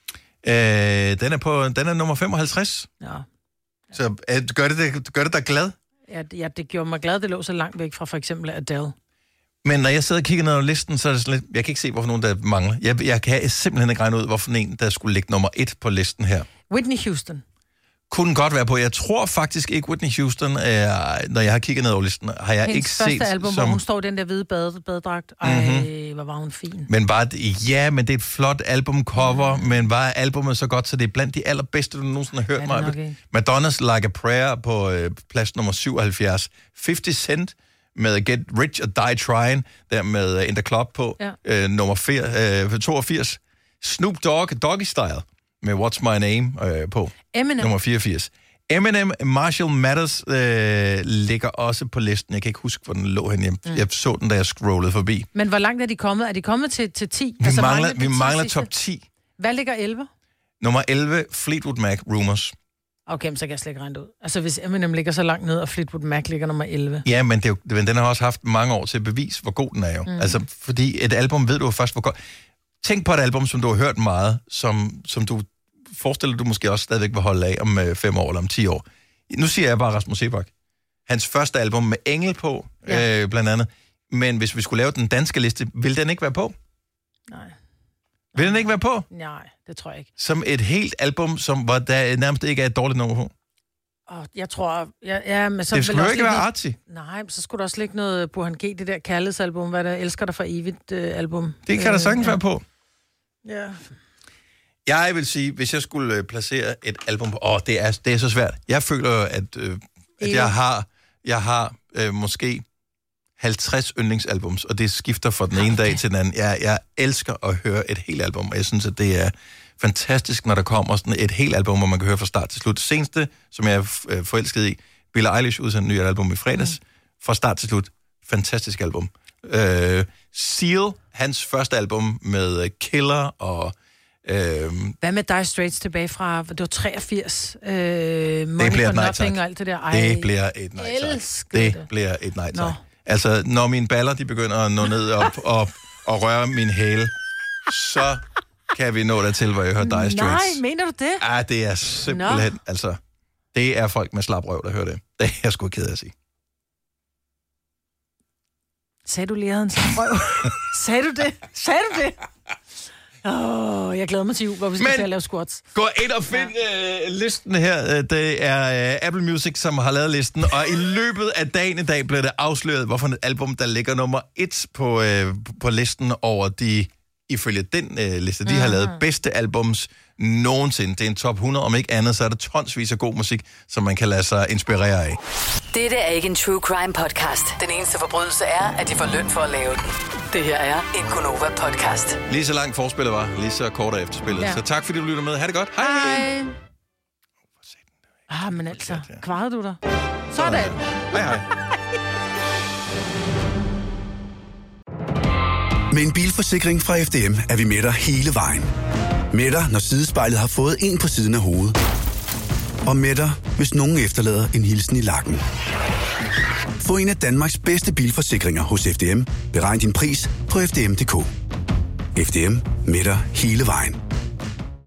Den er nummer 55. Ja. Så gør det dig glad? Ja, det gjorde mig glad, det lå så langt væk fra for eksempel Adele. Men når jeg sidder og kigger ned over listen, så er det sådan lidt, jeg kan ikke se, hvorfor nogen der mangler. Jeg kan simpelthen ikke regne ud, hvorfor en, der skulle ligge nummer 1 på listen her. Whitney Houston. Kunne godt være på. Jeg tror faktisk ikke, Whitney Houston, når jeg har kigget ned over listen, har jeg ikke set... Hendes første album, hvor hun står i den der hvide badedragt. Ej, hvor var hun fin. Men bare, ja, men det er et flot albumcover, men var albumet så godt, så det er blandt de allerbedste, du nogensinde har hørt mig. Madonna's Like a Prayer på plads nummer 77. 50 Cent med Get Rich or Die Trying, der med In The Club på, nummer 82. Snoop Dogg, Doggy Style, med What's My Name på, Eminem. nummer 84. Eminem, Marshall Mathers ligger også på listen. Jeg kan ikke huske, hvor den lå hen. Jeg så den, da jeg scrollede forbi. Men hvor langt er de kommet? Er de kommet til 10? Vi mangler top 10. Hvad ligger 11? Nummer 11, Fleetwood Mac, Rumors. Okay, så kan jeg slet ikke regne ud. Altså, hvis Eminem ligger så langt ned, og Fleetwood Mac ligger nummer 11. Ja, men den har også haft mange år til at bevise, hvor god den er jo. Altså, fordi et album ved du først, hvor godt... Tænk på et album, som du har hørt meget, som du forestiller, du måske også stadigvæk vil holde af om 5 år eller om 10 år. Nu siger jeg bare Rasmus Sebak. Hans første album med Engel på, blandt andet. Men hvis vi skulle lave den danske liste, ville den ikke være på? Nej. Vil den ikke være på? Nej, det tror jeg ikke. Som et helt album, hvor der nærmest ikke er et dårligt nummer på? Jeg tror... Ja, men så det skulle jo ikke være artsy. Nej, så skulle der også ligge noget Burhan G, det der kærlighedsalbum, hvad der elsker dig for evigt album. Det kan der sagtens være på. Ja. Jeg vil sige, hvis jeg skulle placere et album på... det er så svært. Jeg føler, at jeg har måske 50 yndlingsalbums, og det skifter fra den ene dag til den anden. Jeg elsker at høre et helt album, og jeg synes, at det er fantastisk, når der kommer sådan et helt album, hvor man kan høre fra start til slut. Det seneste, som jeg er forelsket i, Billie Eilish udsendte et nyt album i fredags, fra start til slut. Fantastisk album. Seal, hans første album med Killer og... Hvad med Dire Straits tilbage fra, det var 83? Money for Nothing og alt det der. Det bliver et nej tak. Det bliver et nej tak. Altså, når mine baller, de begynder at nå ned og røre min hæle, så kan vi nå dertil, hvor jeg hører Dire Straits. Nej, mener du det? Ja, det er simpelthen, altså, det er folk med slap røv, der hører det. Det er jeg sgu ked af at sige. Sagde du lige, havde en slap røv? Sagde du det? Jeg glæder mig til hvor vi skal til at lave squats. Gå ind og find listen her. Det er Apple Music, som har lavet listen, og i løbet af dagen i dag blev det afsløret, hvorfor et album, der ligger nummer 1 på listen over de, ifølge den liste, de har lavet bedste albums nogensinde. Det er en top 100, om ikke andet, så er der tonsvis af god musik, som man kan lade sig inspirere af. Dette er ikke en true crime podcast. Den eneste forbrydelse er, at de får løn for at lave den. Det her er en Gonova podcast. Lige så langt forspillet var, lige så kort af efterspillet. Ja. Så tak fordi du lytter med. Ha' det godt. Hej. Men altså, kvarede du dig? Sådan. Hej. Med en bilforsikring fra FDM er vi med dig hele vejen. Med dig, når sidespejlet har fået en på siden af hovedet. Og med dig, hvis nogen efterlader en hilsen i lakken. Få en af Danmarks bedste bilforsikringer hos FDM. Beregn din pris på FDM.dk. FDM med dig hele vejen.